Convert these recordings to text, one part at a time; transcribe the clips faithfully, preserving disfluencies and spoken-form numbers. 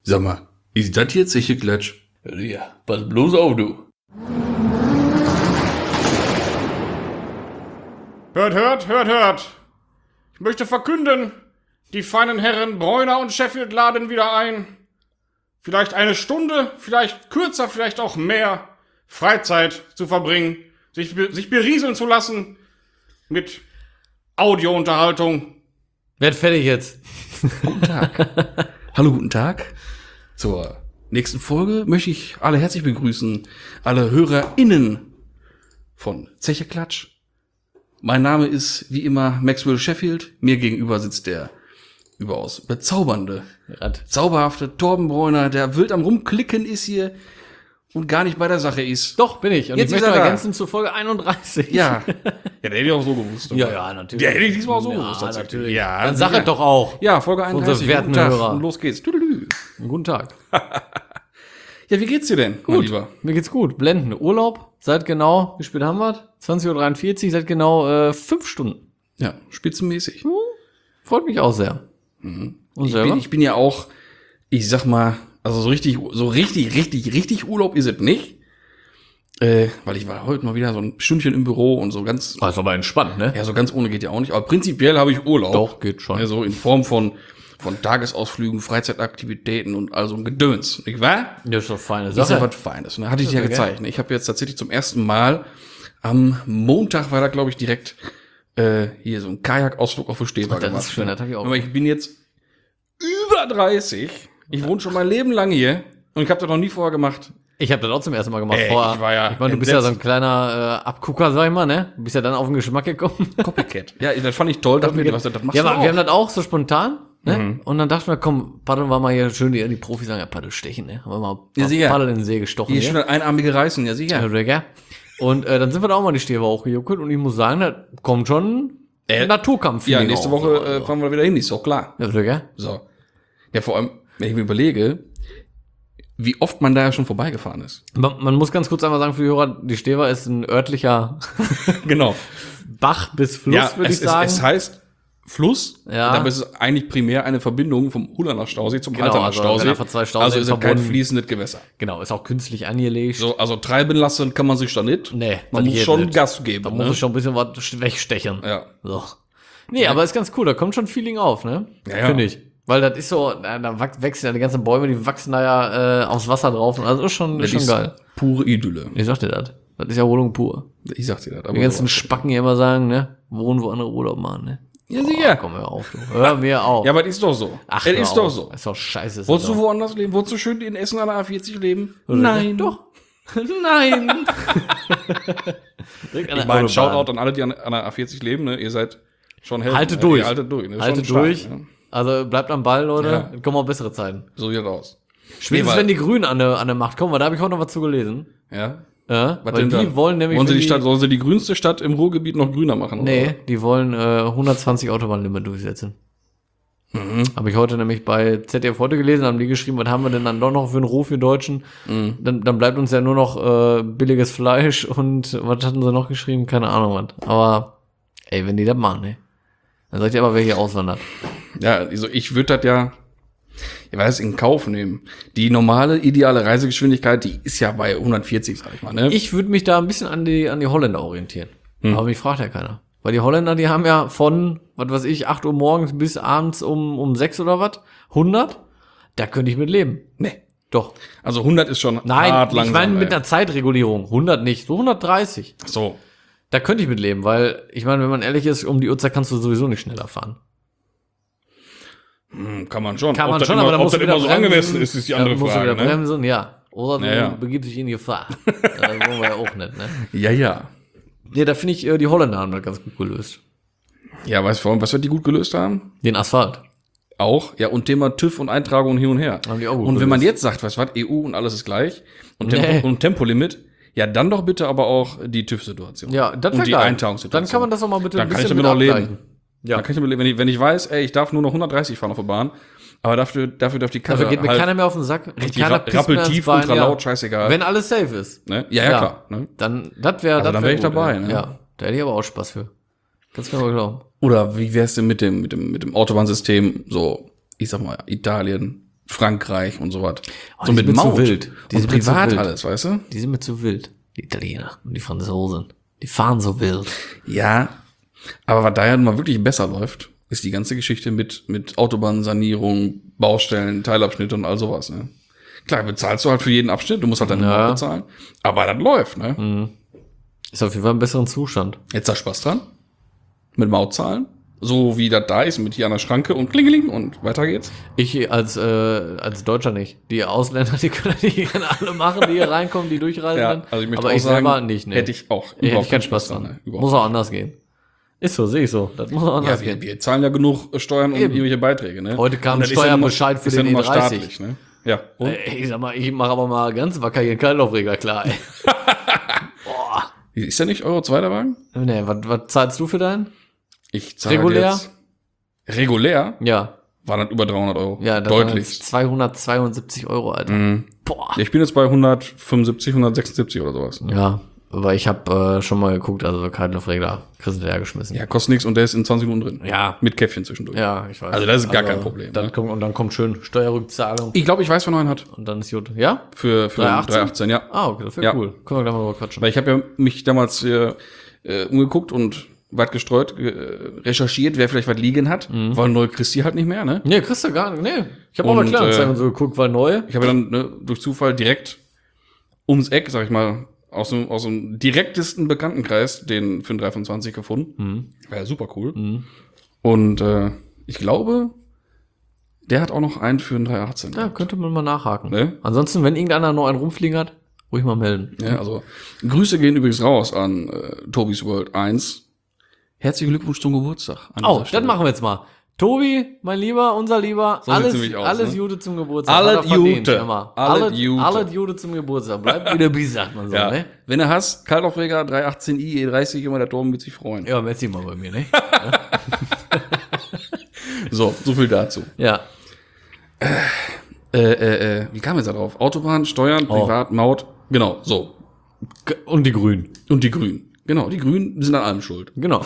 Sag mal, ist das jetzt sicher Klatsch? Ja, pass bloß auf, du. Hört, hört, hört, hört. Ich möchte verkünden, die feinen Herren Bräuner und Sheffield laden wieder ein. Vielleicht eine Stunde, vielleicht kürzer, vielleicht auch mehr Freizeit zu verbringen, sich, sich berieseln zu lassen mit Audiounterhaltung. Werd fertig jetzt. Guten Tag. Hallo, guten Tag. Zur nächsten Folge möchte ich alle herzlich begrüßen, alle HörerInnen von Zeche Klatsch. Mein Name ist wie immer Maxwell Sheffield. Mir gegenüber sitzt der überaus bezaubernde, Rad. zauberhafte Torben Bräuner, der wild am Rumklicken ist hier und gar nicht bei der Sache ist. Doch, bin ich. Und Jetzt ich ist möchte er da. ergänzen zu Folge einunddreißig. Ja. Ja, der hätte ich auch so gewusst. Ja, ja, natürlich. Der hätte ich diesmal auch so ja, gewusst. tatsächlich. natürlich. Ja, Dann sag ja. es doch auch. Ja, Folge einunddreißig. werten Guten Tag. Hörer. Und los geht's. Tüdelü. Guten Tag. Ja, wie geht's dir denn, mein Gut, Lieber? mir geht's gut. Blenden. Urlaub. Seit genau, wie spät haben wir? zwanzig Uhr dreiundvierzig, seit genau äh, fünf Stunden. Ja, spitzenmäßig. Freut mich auch sehr. Und Ich selber? bin, ich bin ja auch, ich sag mal, also so richtig, so richtig, richtig, richtig Urlaub ist es nicht. Äh, weil ich war heute mal wieder so ein Stündchen im Büro und so ganz, Ah, ist aber entspannt, ne? ja, so ganz ohne geht ja auch nicht. Aber prinzipiell habe ich Urlaub. Doch, geht schon. Also in Form von, von Tagesausflügen, Freizeitaktivitäten und all so ein Gedöns, nicht wahr? Das ist doch feine Das ist ja Sache. was Feines. Ne? Hatte ich dir ja Ja, gezeigt. Ne? Ich habe jetzt tatsächlich zum ersten Mal am Montag war da, glaube ich, direkt äh, hier so ein Kajakausflug auf der Steber das gemacht. ist schön, das hab ich auch. Aber ich bin jetzt über dreißig. Ich wohne schon mein Leben lang hier und ich habe das noch nie vorher gemacht. Ich habe das auch zum ersten Mal gemacht. Ey, Vorher, ich war ja ich meine, du bist ja so ein entsetzt. kleiner äh, Abgucker, sag ich mal, ne? Du bist ja dann auf den Geschmack gekommen. Copycat. Ja, das fand ich toll. Dachte mir, was, das machst ja, du aber auch. wir haben das auch so spontan, ne? Mhm. Und dann dachten wir, komm, paddeln wir mal hier schön, die, die Profis sagen ja, Paddel stechen, ne? Haben wir mal Ja, sicher. Paddel in den See gestochen. Hier hier. ist schon das einarmige Reißen, ja Ja, sicher. Digga. Und äh, dann sind wir da auch mal die Steber hochgejuckelt und ich muss sagen, da kommt schon Äh, Naturkampf. Ja, nächste Woche äh, fahren wir wieder hin, ist doch klar. Ja, Digga. So. Ja, vor allem, wenn ich mir überlege, wie oft man da ja schon vorbeigefahren ist. Man, man muss ganz kurz einmal sagen für die Hörer, die Steber ist ein örtlicher Genau. Bach bis Fluss, Ja, würde es, ich sagen. Es, es heißt Fluss, Ja. aber es ist eigentlich primär eine Verbindung vom Hulerner Stausee zum Genau, Halterner also Stausee. werden einfach zwei Stauseen also ist es kein verbunden. fließendes Gewässer. Genau, ist auch künstlich angelegt. So, also treiben lassen kann man sich da nicht. Nee, man das muss geht schon nicht. Gas geben. Da ne? muss ich schon ein bisschen was wegstechen. Ja. So. Nee, aber ist ganz cool, da kommt schon Feeling auf, ne? Ja, ja. Finde ich. Weil das ist so, da, da wach- wachsen ja die ganzen Bäume, die wachsen da ja äh, aufs Wasser drauf. Und also ist schon, ist schon ist geil. Pure Idylle. Ich sag dir das. Das ist Erholung pur. Ich sag dir das. Aber Die ganzen sowas. Spacken hier immer sagen, ne? Wohnen, wo andere Urlaub machen, ne? Ja, sicher. Komm, hör auf, du. Hör mir auf. Ja, aber das ist doch so. Ach, es hör ist auf. doch so. Ist doch scheiße. Ist Wolltest das du doch. woanders leben? Wolltest du schön in Essen an der A vierzig leben? Oder? Nein. Doch. Nein. Ich meine, Shoutout an alle, die an, an der A vierzig leben. Ne? Ihr seid schon Helden. Haltet ne? durch. Ihr haltet durch. Ne? Haltet Schon stark, durch. Ne? Also bleibt am Ball, Leute. Ja. Dann kommen auch bessere Zeiten. So sieht das aus. Spätestens, weil- wenn die Grünen an der, an der Macht kommen, weil da habe ich heute noch was zu gelesen. Ja. Ja, Was weil denn die dann? wollen nämlich. Wollen sie wenn die Stadt, sollen sie die grünste Stadt im Ruhrgebiet noch grüner machen? oder? Nee, die wollen äh, hundertzwanzig Autobahnlimit durchsetzen. Mhm. Habe ich heute nämlich bei Z D F heute gelesen, haben die geschrieben, was haben wir denn dann doch noch für einen Ruf für Deutschen? Mhm. Dann, dann bleibt uns ja nur noch äh, billiges Fleisch und was hatten sie noch geschrieben? Keine Ahnung was. Aber ey, wenn die das machen, ne? Dann sag ich dir aber, wer hier auswandert. Ja, also ich würde das ja, ich weiß, in Kauf nehmen. Die normale, ideale Reisegeschwindigkeit, die ist ja bei hundertvierzig, sag ich mal, ne? Ich würde mich da ein bisschen an die, an die Holländer orientieren. Aber mich fragt ja keiner. Weil die Holländer, die haben ja von, was weiß ich, acht Uhr morgens bis abends um, um sechs oder was, hundert, da könnte ich mit leben. Nee. Doch. Also hundert ist schon Nein, hart ich langsam. meine mit ey. einer Zeitregulierung. hundert nicht, so hundertdreißig. Ach so. Da könnte ich mit leben, weil, ich meine, wenn man ehrlich ist, um die Uhrzeit kannst du sowieso nicht schneller fahren. Hm, kann man schon. Kann ob man das schon, immer, aber dann ob musst das du immer wieder so bremsen. angemessen ist, ist die andere Dann musst Frage, du wieder ne? bremsen, ja. Oder du Ja, ja. begibst dich in Gefahr. Das wollen wir ja auch nicht, ne? Ja, ja. Ja, da finde ich, äh, die Holländer haben das ganz gut gelöst. Ja, weißt du, warum, was wir die gut gelöst haben? Den Asphalt. Auch, ja, und Thema TÜV und Eintragung hin und her. Haben die auch gut und wenn man gelöst. jetzt sagt, weißt du was, E U und alles ist gleich und, Tempo, Nee. und Tempolimit, ja, dann doch bitte aber auch die TÜV-Situation. Ja, das Und wäre die geil. Eintragungssituation. Dann kann man das auch mal bitte Dann ein kann ich bisschen damit mit auch leben. abgleichen. Ja. Da kann ich damit leben, wenn ich, wenn ich weiß, ey, ich darf nur noch hundertdreißig fahren auf der Bahn, aber dafür, dafür darf die Karre Dafür geht mir halt keiner mehr auf den Sack. richtig keiner ra pisst mir rappeltief, ans Bein, ultra ja. laut, scheißegal. Wenn alles safe ist. ne? Ja, ja, Ja. klar. Ne? Dann, das wäre, Also das dann wär wär ich gut, dabei, ey. ne? Ja. Da hätte ich aber auch Spaß für. Kannst du mir mal glauben. Oder wie wär's denn mit dem, mit dem, mit dem Autobahnsystem, so, ich sag mal, Italien, Frankreich und so was. Oh, so die mit sind mir zu Maut wild. Die und sind mir zu privat wild. alles, weißt du? Die sind mir zu wild. Die Italiener und die Franzosen. Die fahren so wild. Ja, aber was da ja nun mal wirklich besser läuft, ist die ganze Geschichte mit, mit Autobahnsanierung, Baustellen, Teilabschnitte und all sowas, ne? Klar, bezahlst du halt für jeden Abschnitt, du musst halt deine Ja. Maut bezahlen, aber das läuft, ne? Mhm. Ist auf jeden Fall ein besseren Zustand. Jetzt da Spaß dran. Mit Maut zahlen. So wie das da ist, mit hier an der Schranke und klingeling und weiter geht's. Ich als, äh, als Deutscher nicht. Die Ausländer, die können, die können alle machen, die hier reinkommen, die durchreisen. Ja, können. also ich möchte aber auch ich sagen, selber nicht, ne. hätte ich auch Hätte überhaupt ich keinen keinen Spaß Spaß dran. dran, ne? Überhaupt Muss auch anders gehen. Ist so, sehe ich so. Das muss auch anders Ja, wir, gehen. wir zahlen ja genug Steuern und Eben. irgendwelche Beiträge, ne? Heute kam Und das ist ja Steuerbescheid nun mal- für ist ja den nun mal E dreißig. staatlich, ne? Ja. Und? Ey, ich sag mal, ich mache aber mal ganz wacker hier einen Kaltaufreger klar, ey. Boah. Ist der nicht Euro zweiter Wagen? Nee, was, was zahlst du für deinen? Ich zahle Regulär? jetzt regulär Ja. war das über dreihundert Euro. Ja, das waren deutlich. jetzt zweihundertzweiundsiebzig Euro, Alter. Mhm. Boah. Ja, ich bin jetzt bei hundertfünfundsiebzig, hundertsechsundsiebzig oder sowas. Ja, aber ich habe äh, schon mal geguckt, also Kaltaufreger kriegst du hergeschmissen. Ja, kostet nichts und der ist in zwanzig Minuten drin. Ja. Mit Käffchen zwischendurch. Ja, ich weiß. Also das ist gar kein Problem, Dann ne? kommt, und dann kommt schön Steuerrückzahlung Ich glaube, ich weiß, wer noch einen hat. und dann ist gut. Ja? Für, für dreihundertachtzehn? dreihundertachtzehn, ja. Ah, okay, das wäre Ja. cool. Können wir gleich mal drüber quatschen. Weil ich habe ja mich damals äh, äh, umgeguckt und weit gestreut, äh, recherchiert, wer vielleicht was liegen hat, Mhm. weil neu kriegst du halt nicht mehr, ne? Nee, kriegst du gar nicht. Nee. Ich habe auch Und, mal Kleinanzeigen äh, und so geguckt, weil neu. Ich habe dann ne, durch Zufall direkt ums Eck, sag ich mal, aus dem, aus dem direktesten Bekanntenkreis den für den drei fünfundzwanzig gefunden. Mhm. War ja super cool. Mhm. Und äh, ich glaube, der hat auch noch einen für den drei achtzehn. Ja, könnte man mal nachhaken. Ne? Ansonsten, wenn irgendeiner noch einen rumfliegen hat, ruhig mal melden. Ja, also Grüße gehen übrigens raus an äh, Tobis World eins. Herzlichen Glückwunsch zum Geburtstag. an Oh, dieser das Stelle. machen wir jetzt mal. Tobi, mein Lieber, unser Lieber, So sieht's alles, nämlich aus, alles ne? Jude zum Geburtstag. Alles Hat er verdient, Jute. immer. Alles Alles Jute. Alles Jude zum Geburtstag. Bleibt wieder bis, sagt man so, Ja. ne? Wenn du hast, Kaltaufreger drei achtzehn i E dreißig, immer der Torben wird sich freuen. Ja, meld dich mal bei mir, ne? So, so viel dazu. Ja. Äh, äh, äh, wie kam jetzt da drauf? Autobahn, Steuern, Oh. Privat, Maut. Genau, so. G- Und die Grünen. Und die Grünen. Genau, die Grünen sind an allem schuld. Genau.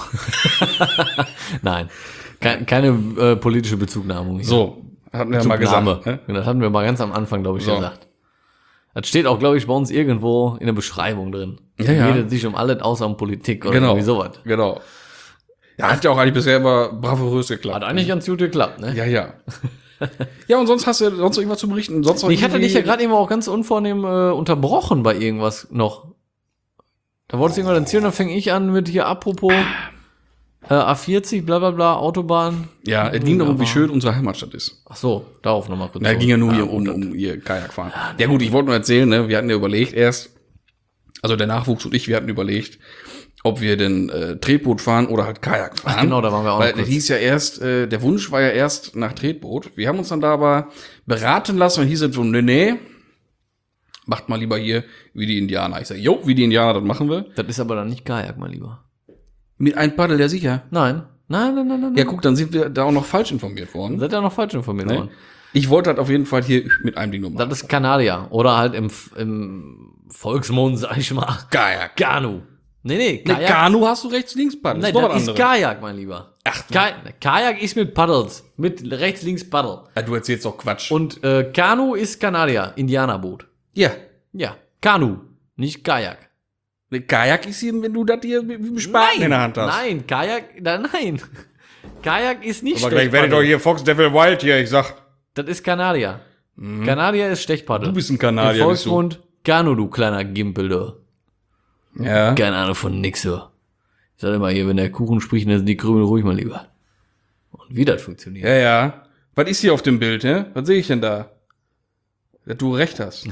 Nein. Keine, keine äh, politische Bezugnahme. hier. So, hatten wir ja mal Bezugnahme. gesagt. Ne? Das hatten wir mal ganz am Anfang, glaube ich, So. gesagt. Das steht auch, glaube ich, bei uns irgendwo in der Beschreibung drin. Ja, ja. Geht sich um alles außer um Politik oder Genau. irgendwie sowas. Genau. Ja, hat ja auch eigentlich bisher immer bravourös geklappt. Hat eigentlich ganz gut geklappt, ne? Ja, ja. Ja, und sonst hast du sonst noch irgendwas zu berichten? Sonst noch Ich hatte dich ja irgendwie- gerade eben auch ganz unvornehm äh, unterbrochen bei irgendwas noch. Da wolltest du irgendwas erzählen, dann fange ich an mit hier apropos äh, A vierzig, bla bla bla, Autobahn. Ja, es ging darum, wie Aber- schön unsere Heimatstadt ist. Ach so, darauf nochmal kurz. Na, zurück. ging ja nur hier gut, um, das- um ihr Kajakfahren. Ja gut, ich wollte nur erzählen, ne, wir hatten ja überlegt erst, also der Nachwuchs und ich, wir hatten überlegt, ob wir denn äh, Tretboot fahren oder halt Kajak fahren. Ach, genau, da waren wir auch Weil noch kurz. das hieß ja erst, äh, der Wunsch war ja erst nach Tretboot. Wir haben uns dann da aber beraten lassen und hieß es so, nee, nee, macht mal lieber hier wie die Indianer. Ich sage, jo, wie die Indianer, das machen wir. Das ist aber dann nicht Kajak, mein Lieber. Mit einem Paddel, ja sicher. Nein. Nein, nein, nein, nein. Ja, guck, dann sind wir da auch noch falsch informiert Dann worden. seid ihr noch falsch informiert Ne? worden. Ich wollte halt auf jeden Fall hier mit einem Ding nur machen. Das ist Kanadier. Oder halt im, im Volksmund, sag ich mal. Kajak. Kanu. Nee, nee, Ne, Kajak. Kanu hast du rechts-links-Paddel. Nein, ist doch das was ist anderes. Kajak, mein Lieber. Ach, Ka Kajak ist mit Paddles. Mit rechts, links Paddel. Ja, du erzählst doch Quatsch. Und äh, Kanu ist Kanadier. Indianerboot. ja, Ja. Kanu. Nicht Kajak. ne, Kajak ist hier, wenn du das hier mit dem Spaten in der Hand hast. Nein, Kajak, da, nein. Kajak ist nicht Aber gleich werdet doch hier Fox Devil Wild hier, ich sag. Das ist Kanadier. Kanadier ist Stechpaddel. Du bist ein Im Kanadier, bist du. Volksmund Kanu, du kleiner Gimpel, du. Ja. Keine Ahnung von nix, so. Ich sag immer hier, wenn der Kuchen spricht, dann sind die Krümel ruhig mal lieber. Und wie das funktioniert. Ja, ja. Was ist hier auf dem Bild, hä? Was sehe ich denn da? Dass du recht hast.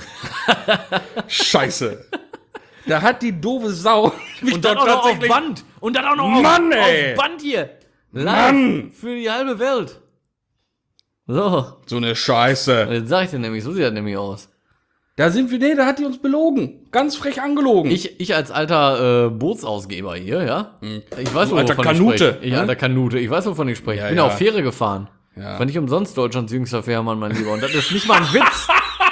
Scheiße. Da hat die doofe Sau mich Und dann auch noch auf Band. Und dann auch noch Mann, auf, ey. auf Band hier. Live. Mann. Für die halbe Welt. So. So eine Scheiße. Jetzt sag ich dir nämlich, so sieht das nämlich aus. Da sind wir, nee, da hat die uns belogen. Ganz frech angelogen. Ich, ich als alter äh, Bootsausgeber hier, ja. Ich weiß, Du alter wovon Kanute, ich spreche. Ich ne? alter Kanute. Ich weiß, wovon ich spreche. Ja, ich bin ja. auf Fähre gefahren. Ja. War nicht umsonst Deutschlands jüngster Fährmann, mein Lieber. Und das ist nicht mal ein Witz.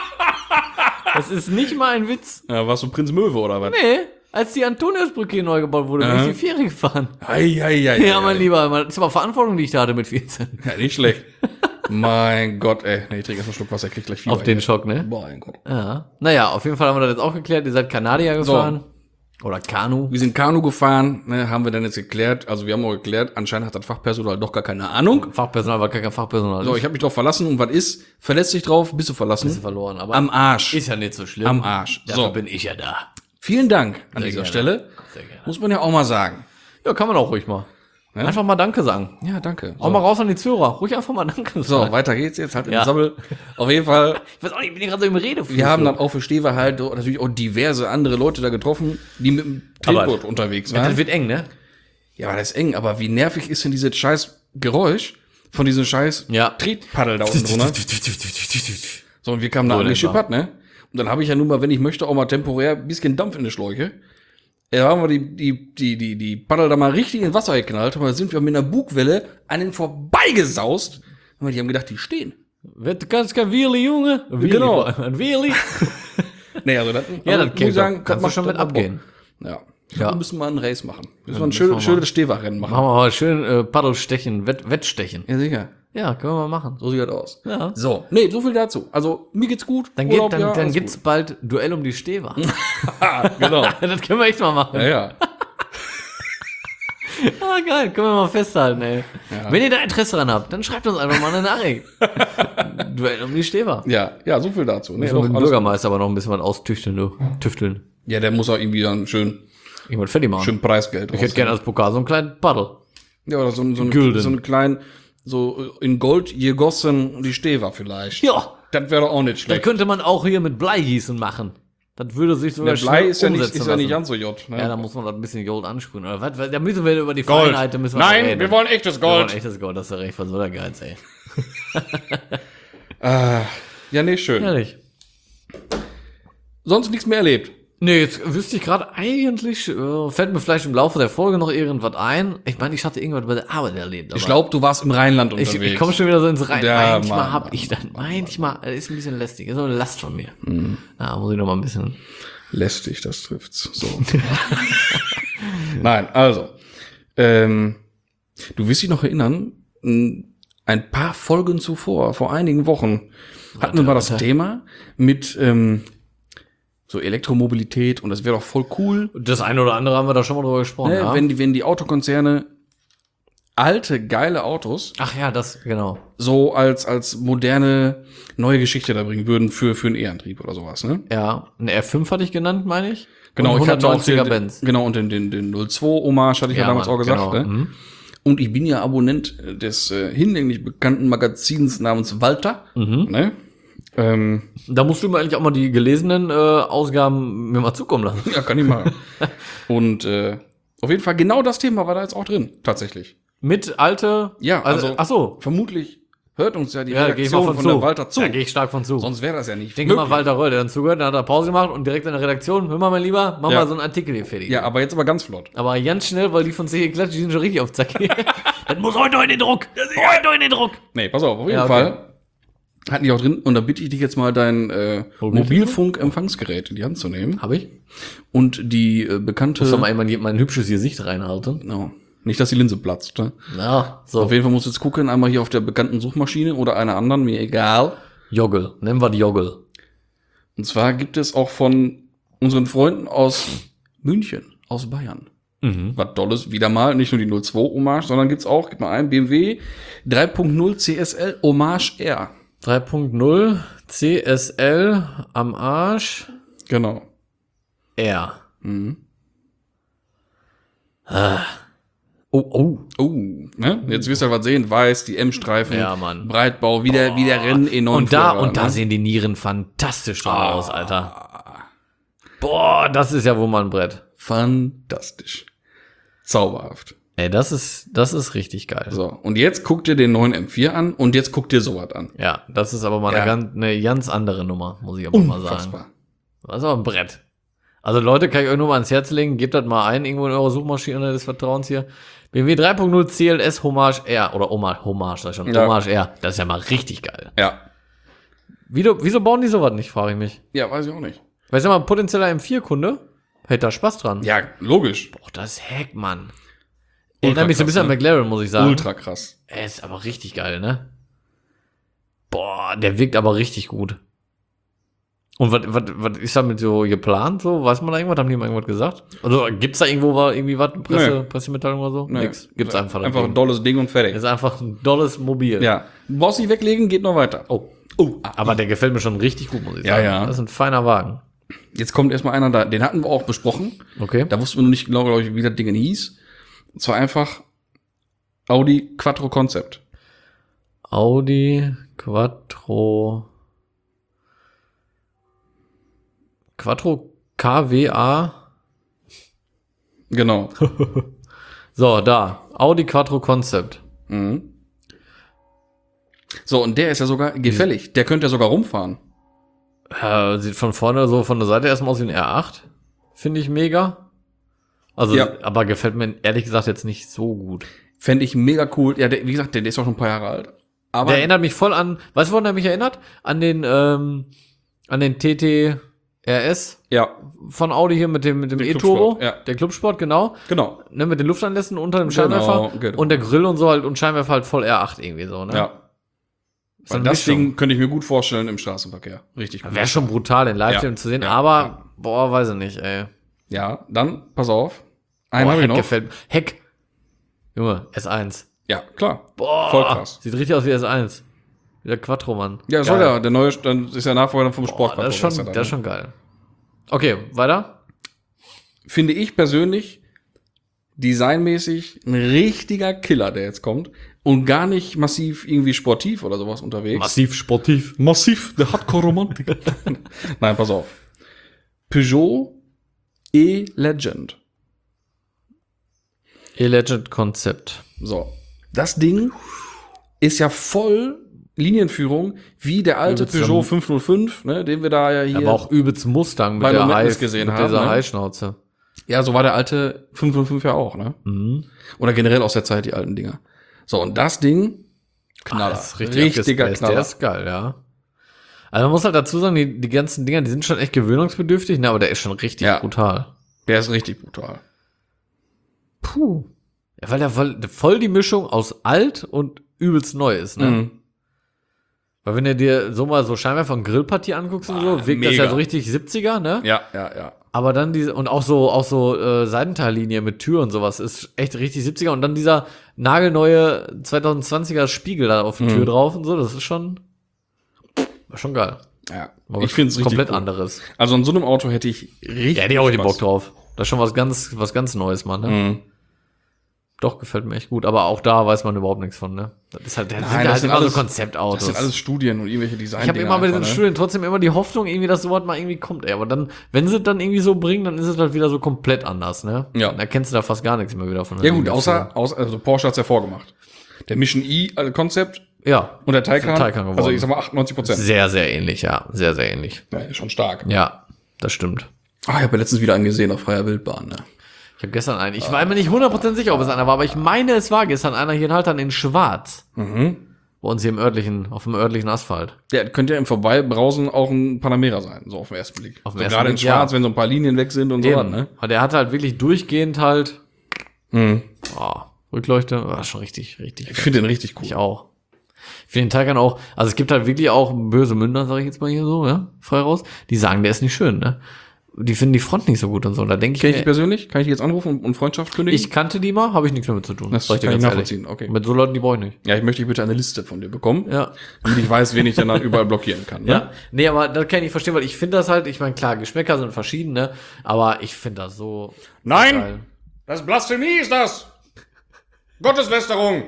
Das ist nicht mal ein Witz. Ja, warst du Prinz Möwe oder was? Nee, als die Antoniusbrücke hier neu gebaut wurde, bin Aha. ich die Fähre gefahren. Ei, ei, ei, Ja, ei, mein ei. Lieber, das ist aber Verantwortung, die ich da hatte mit vierzehn. Ja, nicht schlecht. Mein Gott, ey. Nee, ich trinke erst mal einen Schluck Wasser, ich krieg gleich Fieber. Auf den hier. Schock, ne? Mein Gott. Ja. Naja, auf jeden Fall haben wir das jetzt auch geklärt. Ihr seid Kanadier gefahren. Oder Kanu. Wir sind Kanu gefahren, ne, haben wir dann jetzt geklärt. Also wir haben auch geklärt, anscheinend hat das Fachpersonal doch gar keine Ahnung. Fachpersonal war kein Fachpersonal. So, ich habe mich drauf verlassen und was ist? Verletzt dich drauf, bist du verlassen? Bist du verloren. Aber Am Arsch. ist ja nicht so schlimm. Am Arsch. Dafür So. bin ich ja da. Vielen Dank an Sehr dieser gerne. Stelle. Sehr gerne. Muss man ja auch mal sagen. Ja, kann man auch ruhig mal. Ja? Einfach mal Danke sagen. Ja, danke. Auch mal raus an die Zuhörer. Ruhig einfach mal Danke So, sagen. weiter geht's jetzt halt im Ja. Sammel. Auf jeden Fall, Ich weiß auch nicht, ich bin gerade so im Redefluss. wir haben dann auch für Stever halt so natürlich auch diverse andere Leute da getroffen, die mit dem Tretboot Aber- unterwegs Ja, waren. das wird eng, ne? Ja, aber das ist eng, aber wie nervig ist denn dieses scheiß Geräusch von diesem scheiß Ja. Tretpaddel da unten drunter? So, und wir kamen da So angeschippert, ne? Und dann habe ich ja nun mal, wenn ich möchte, auch mal temporär ein bisschen Dampf in die Schläuche. Da haben wir die, die, die, die, die Paddel da mal richtig ins Wasser geknallt, und da sind wir mit einer Bugwelle an den vorbeigesaust. Und die haben gedacht, die stehen. Wird ganz kein Wheelie, Junge. Wheelie, Genau. Ein Wheelie. Nee, also das, Ja, also, das geht doch. Kannst du macht schon mit dann auch abgehen. Bock. Ja. Ich Ja. glaube, wir müssen mal ein Race machen. Müssen wir ein müssen schön, wir schönes Stehwachrennen machen. Machen wir mal schön äh, Paddelstechen, Wett, Wettstechen. Ja, sicher. Ja, können wir mal machen. So sieht das aus. Ja. So, nee, so viel dazu. Also, mir geht's gut. Dann, geht, Urlaub, dann, ja, dann alles gibt's bald Duell um die Stewa. gut. Genau. Das können wir echt mal machen. Ja, ja. Ah, geil, können wir mal festhalten, ey. Ja. Wenn ihr da Interesse dran habt, dann schreibt uns einfach mal eine Nachricht. Duell um die Stewa. Ja, ja, so viel dazu. Nee, Müssen wir mit dem doch, alles Bürgermeister aber noch ein bisschen was austüchteln, du. Tüfteln. gut. Ja, der muss auch irgendwie dann schön, Irgendwas fertig machen. schön Preisgeld Ich hätte gerne als Pokal so einen kleinen Paddel. Ja, oder so, so, einen, Gülden. so einen kleinen, so in Gold gegossen, die Stewa vielleicht. Ja, Das wäre doch auch nicht das schlecht. könnte man auch hier mit Bleigießen machen. Das würde sich sogar Der Blei schnell ist ja nicht, umsetzen ist ja nicht lassen. ganz so J. Ne? Ja, da muss man das ein bisschen Gold ansprühen. Oder was? Weil Da müssen wir über die Gold. Feinheiten müssen wir Nein, reden. wir wollen echtes Wir wollen Gold. echtes Gold, das ist ja recht, was soll der Geiz, ey. Ja, nee, schön. Ehrlich. Sonst nichts mehr erlebt. Nee, jetzt wüsste ich gerade eigentlich, äh, fällt mir vielleicht im Laufe der Folge noch irgendwas ein. Ich meine, ich hatte irgendwas bei der Arbeit erlebt. aber Ich glaube, du warst im Rheinland ich, unterwegs. ich komme schon wieder so ins Rein. Ja, manchmal Mann, hab Mann, ich dann, manchmal, das ist ein bisschen lästig, ist so eine Last von mir. Mhm. Da muss ich noch mal ein bisschen. Lästig, das trifft's. So. Nein, also. Ähm, du wirst dich noch erinnern, m, ein paar Folgen zuvor, vor einigen Wochen, hatten wir mal das warte. Thema mit ähm, so Elektromobilität und das wäre doch voll cool, Das eine oder andere haben wir da schon mal drüber gesprochen, ne, ja. wenn, die, wenn die Autokonzerne alte, geile Autos Ach ja, das, genau. so als, als moderne, neue Geschichte da bringen würden für, für einen E-Antrieb oder sowas, ne? Ja, ein R fünf hatte ich genannt, meine ich. Genau, Und ich hatte auch den, hundertneunziger Benz. genau, und den, den, den null zwei Hommage hatte ich ja, damals Mann, auch gesagt, genau. ne? Mhm. Und ich bin ja Abonnent des äh, hinlänglich bekannten Magazins namens Walter, Mhm. ne? Ähm, Da musst du mir eigentlich auch mal die gelesenen äh, Ausgaben mir mal zukommen lassen. ja, kann ich machen. Und äh, auf jeden Fall genau das Thema war da jetzt auch drin, tatsächlich. Mit alte. Ja, also, ach so. Vermutlich hört uns ja die Ja, gehe ich mal Redaktion von, von, zu. der Walter zu. Ja, gehe ich stark von zu. Sonst wäre das ja nicht Ich denke mal, möglich. Walter Röll, der dann zugehört, dann hat er Pause gemacht und direkt in der Redaktion, hör mal, mein Lieber, mach Ja. mal so einen Artikel hier fertig. Ja, aber jetzt aber ganz flott. Aber ganz schnell, weil die von C G Klatsch, die sind schon richtig auf Zack. Das muss heute in den Druck. Heute in den Druck. Nee, pass auf, auf jeden Ja, okay. Fall hatten die auch drin. Und da bitte ich dich jetzt mal dein äh, Mobilfunk-Empfangsgerät in die Hand zu nehmen. Hab ich? Und die äh, bekannte... Soll mal einmal mein, mein hübsches Gesicht reinhalten? Genau. Nicht, dass die Linse platzt. Ne? Ja, so. Auf jeden Fall musst du jetzt gucken, einmal hier auf der bekannten Suchmaschine oder einer anderen, mir egal. Joggle. Nennen wir die Joggle. Und zwar gibt es auch von unseren Freunden aus München, aus Bayern. Mhm. Was Dolles, wieder mal, nicht nur die null zwei Hommage, sondern gibt's auch, gib mal ein, B M W drei Punkt null C S L Hommage R. drei Punkt null C S L am Arsch Genau. R. Mhm. Oh, oh. Oh, ne? Jetzt wirst du halt was sehen, weiß, die M-Streifen, Ja, Mann. Breitbau, wie der, wie der Rennen in Und da, Führer, und da ne? sehen die Nieren fantastisch dran aus, Alter. Boah, das ist ja wohl mal ein Brett. Fantastisch. Zauberhaft. Ey, das ist, das ist richtig geil. So, und jetzt guck dir den neuen M vier an und jetzt guck dir sowas an. Ja, das ist aber mal Ja. eine, ganz, eine ganz andere Nummer, muss ich aber mal sagen. Unfassbar. Das ist aber ein Brett. Also Leute, kann ich euch nur mal ans Herz legen, gebt das mal ein, irgendwo in eurer Suchmaschine des Vertrauens hier. B M W drei Punkt null C L S Hommage R, oder Hommage, Hommage, sag ich schon, Ja. Hommage R. Das ist ja mal richtig geil. Ja. Wieso, wieso bauen die sowas nicht, frage ich mich. Ja, weiß ich auch nicht. Weil ich sag mal, ein potenzieller M vier Kunde hätte da Spaß dran. Ja, logisch. Boah, das ist Heck, Mann. Ultra Erinnert mich so ein krass, bisschen an ne? McLaren, muss ich sagen. Ultra krass. Er ist aber richtig geil, ne? Boah, der wirkt aber richtig gut. Und was, was, was ist damit so geplant? So, weiß man da irgendwas? Haben die mal irgendwas gesagt? Also gibt's da irgendwo war irgendwie was, Presse, Nee. Pressemitteilung oder so? Nee. Nix. Gibt's einfach. das Einfach Ding. ein dolles Ding und fertig. Ist einfach ein dolles Mobil. Ja. Du brauchst nicht weglegen, geht noch weiter. Oh. Oh. Aber der gefällt mir schon richtig gut, muss ich Ja, sagen. ja. Das ist ein feiner Wagen. Jetzt kommt erstmal einer da, den hatten wir auch besprochen. Okay. Da wussten wir noch nicht genau, glaube ich, wie das Ding hieß. Und zwar einfach Audi Quattro Concept. Audi Quattro Quattro K W A. Genau. So, da. Audi Quattro Concept. Mhm. So, und der ist ja sogar gefällig. Der könnte ja sogar rumfahren. Äh, sieht von vorne so von der Seite erstmal aus wie ein R acht. Finde ich mega. Also, Ja. aber gefällt mir ehrlich gesagt jetzt nicht so gut. Fände ich mega cool. Ja, der, wie gesagt, der, der ist auch schon ein paar Jahre alt. Aber Der erinnert mich voll an, weißt du, woran er mich erinnert? An den, ähm, an den T T R S ja, von Audi hier mit dem, mit dem Den E-Turbo. Clubsport, ja. Der Clubsport, genau. genau. Ne, mit den Luftanlässen unter dem Genau, Scheinwerfer. genau. Und der Grill und so halt und Scheinwerfer halt voll R acht irgendwie so, ne? Ja. Ist Weil eine das Mischung. Ding könnte ich mir gut vorstellen im Straßenverkehr. Richtig gut. Wäre schon brutal, den Live Ja, zu sehen, ja, aber, ja. boah, weiß ich nicht, ey. Ja, dann, pass auf. Einen Boah, habe ich Heck noch. gefällt Heck. Junge, S eins. Ja, klar. Boah, Voll krass. Sieht richtig aus wie S eins. Wie der Quattro, Mann. Ja, Geil. soll ja. Der neue, dann ist ja Nachfolger vom Boah, Sportquattro. das ist schon, ist ja dann, das ist schon geil. Okay, weiter. Finde ich persönlich designmäßig ein richtiger Killer, der jetzt kommt. Und gar nicht massiv irgendwie sportiv oder sowas unterwegs. Massiv sportiv. Massiv, der Hardcore-Romantik. Nein, pass auf. Peugeot E-Legend. E-Legend Konzept. So. Das Ding ist ja voll Linienführung, wie der alte Übelst Peugeot am- fünfhundertfünf, ne, den wir da ja hier. Aber auch übelst Mustang mit bei der Momentness Hai, gesehen mit haben, dieser ne? Haischnauze. Ja, so war der alte fünfhundertfünf ja auch, ne? Mhm. Oder generell aus der Zeit die alten Dinger. So, und das Ding, Knaller. Ah, das ist richtig Richtiger abgespaced. Knaller. Der ist geil, ja. Also man muss halt dazu sagen, die, die ganzen Dinger, die sind schon echt gewöhnungsbedürftig, ne, aber der ist schon richtig Ja. brutal. Der ist richtig brutal. Puh. Ja, weil der voll, voll die Mischung aus alt und übelst neu ist, ne? Mhm. Weil wenn du dir so mal so Scheinwerfer von Grillpartie anguckst und so, wirkt das mega. ja so richtig siebziger, ne? Ja, ja, ja. Aber dann diese, und auch so, auch so äh, Seitenteillinie mit Tür und sowas ist echt richtig siebziger. Und dann dieser nagelneue zwanzig zwanziger Spiegel da auf der Tür Mhm. drauf und so, das ist schon, war schon geil. Ja. Aber Ich finde es richtig komplett cool. anderes. Also an so einem Auto hätte ich richtig Ja, hätte ich auch den Spaß. Bock drauf. Das ist schon was ganz, was ganz Neues, Mann, ne? Mhm. Doch, gefällt mir echt gut. Aber auch da weiß man überhaupt nichts von, ne? Das ist halt, das Nein, sind ja das halt sind immer alles- so Konzeptautos. Das sind alles Studien und irgendwelche Design. Ich habe immer bei diesen Studien trotzdem immer die Hoffnung, irgendwie, dass sowas mal irgendwie kommt, ey. Aber dann, wenn sie es dann irgendwie so bringen, dann ist es halt wieder so komplett anders, ne? Ja. Dann erkennst du da fast gar nichts mehr wieder von. Ja gut, außer, außer also Porsche hat's ja vorgemacht. Der Mission E-Konzept Ja. und der Taycan, Taycan geworden. also ich sag mal achtundneunzig Prozent. Sehr, sehr ähnlich, ja. Sehr, sehr ähnlich. Ja, ist schon stark. Ja, das stimmt. Ah, ich habe ja letztens wieder einen gesehen auf freier Wildbahn. Ne? Ich habe gestern einen, ich war mir nicht hundert Prozent sicher, ob es einer war, aber ich meine, es war gestern einer hier in Haltern in Schwarz. Mhm. Bei uns hier im örtlichen, auf dem örtlichen Asphalt. Der könnte ja im Vorbeibrausen auch ein Panamera sein, so auf den ersten Blick. Auf den so ersten gerade in Blick, Schwarz, ja. wenn so ein paar Linien weg sind und so was, ne? Aber der hatte halt wirklich durchgehend halt, Mhm. oh, Rückleuchte, war schon richtig, richtig. Ich finde den richtig cool. Ich auch. Ich finde den Taycan auch, also es gibt halt wirklich auch böse Münder, sage ich jetzt mal hier so, ja, frei raus, die sagen, der ist nicht schön, ne? Die finden die Front nicht so gut und so. Da denke ich, Kenn ich die mir, persönlich? Kann ich die jetzt anrufen und, und Freundschaft kündigen? ich kannte die mal, habe ich nichts mehr mit zu tun. Das sag kann ich ganz nachvollziehen, ehrlich. okay. Mit so Leuten, die brauche ich nicht. Ja, ich möchte bitte eine Liste von dir bekommen, Ja. damit ich weiß, wen ich dann, dann überall blockieren kann. Ne? Ja, nee, aber das kann ich nicht verstehen, weil ich finde das halt, ich meine, klar, Geschmäcker sind verschieden, ne? Aber ich finde das so. Nein! geil. Das ist Blasphemie, ist das! Gotteslästerung!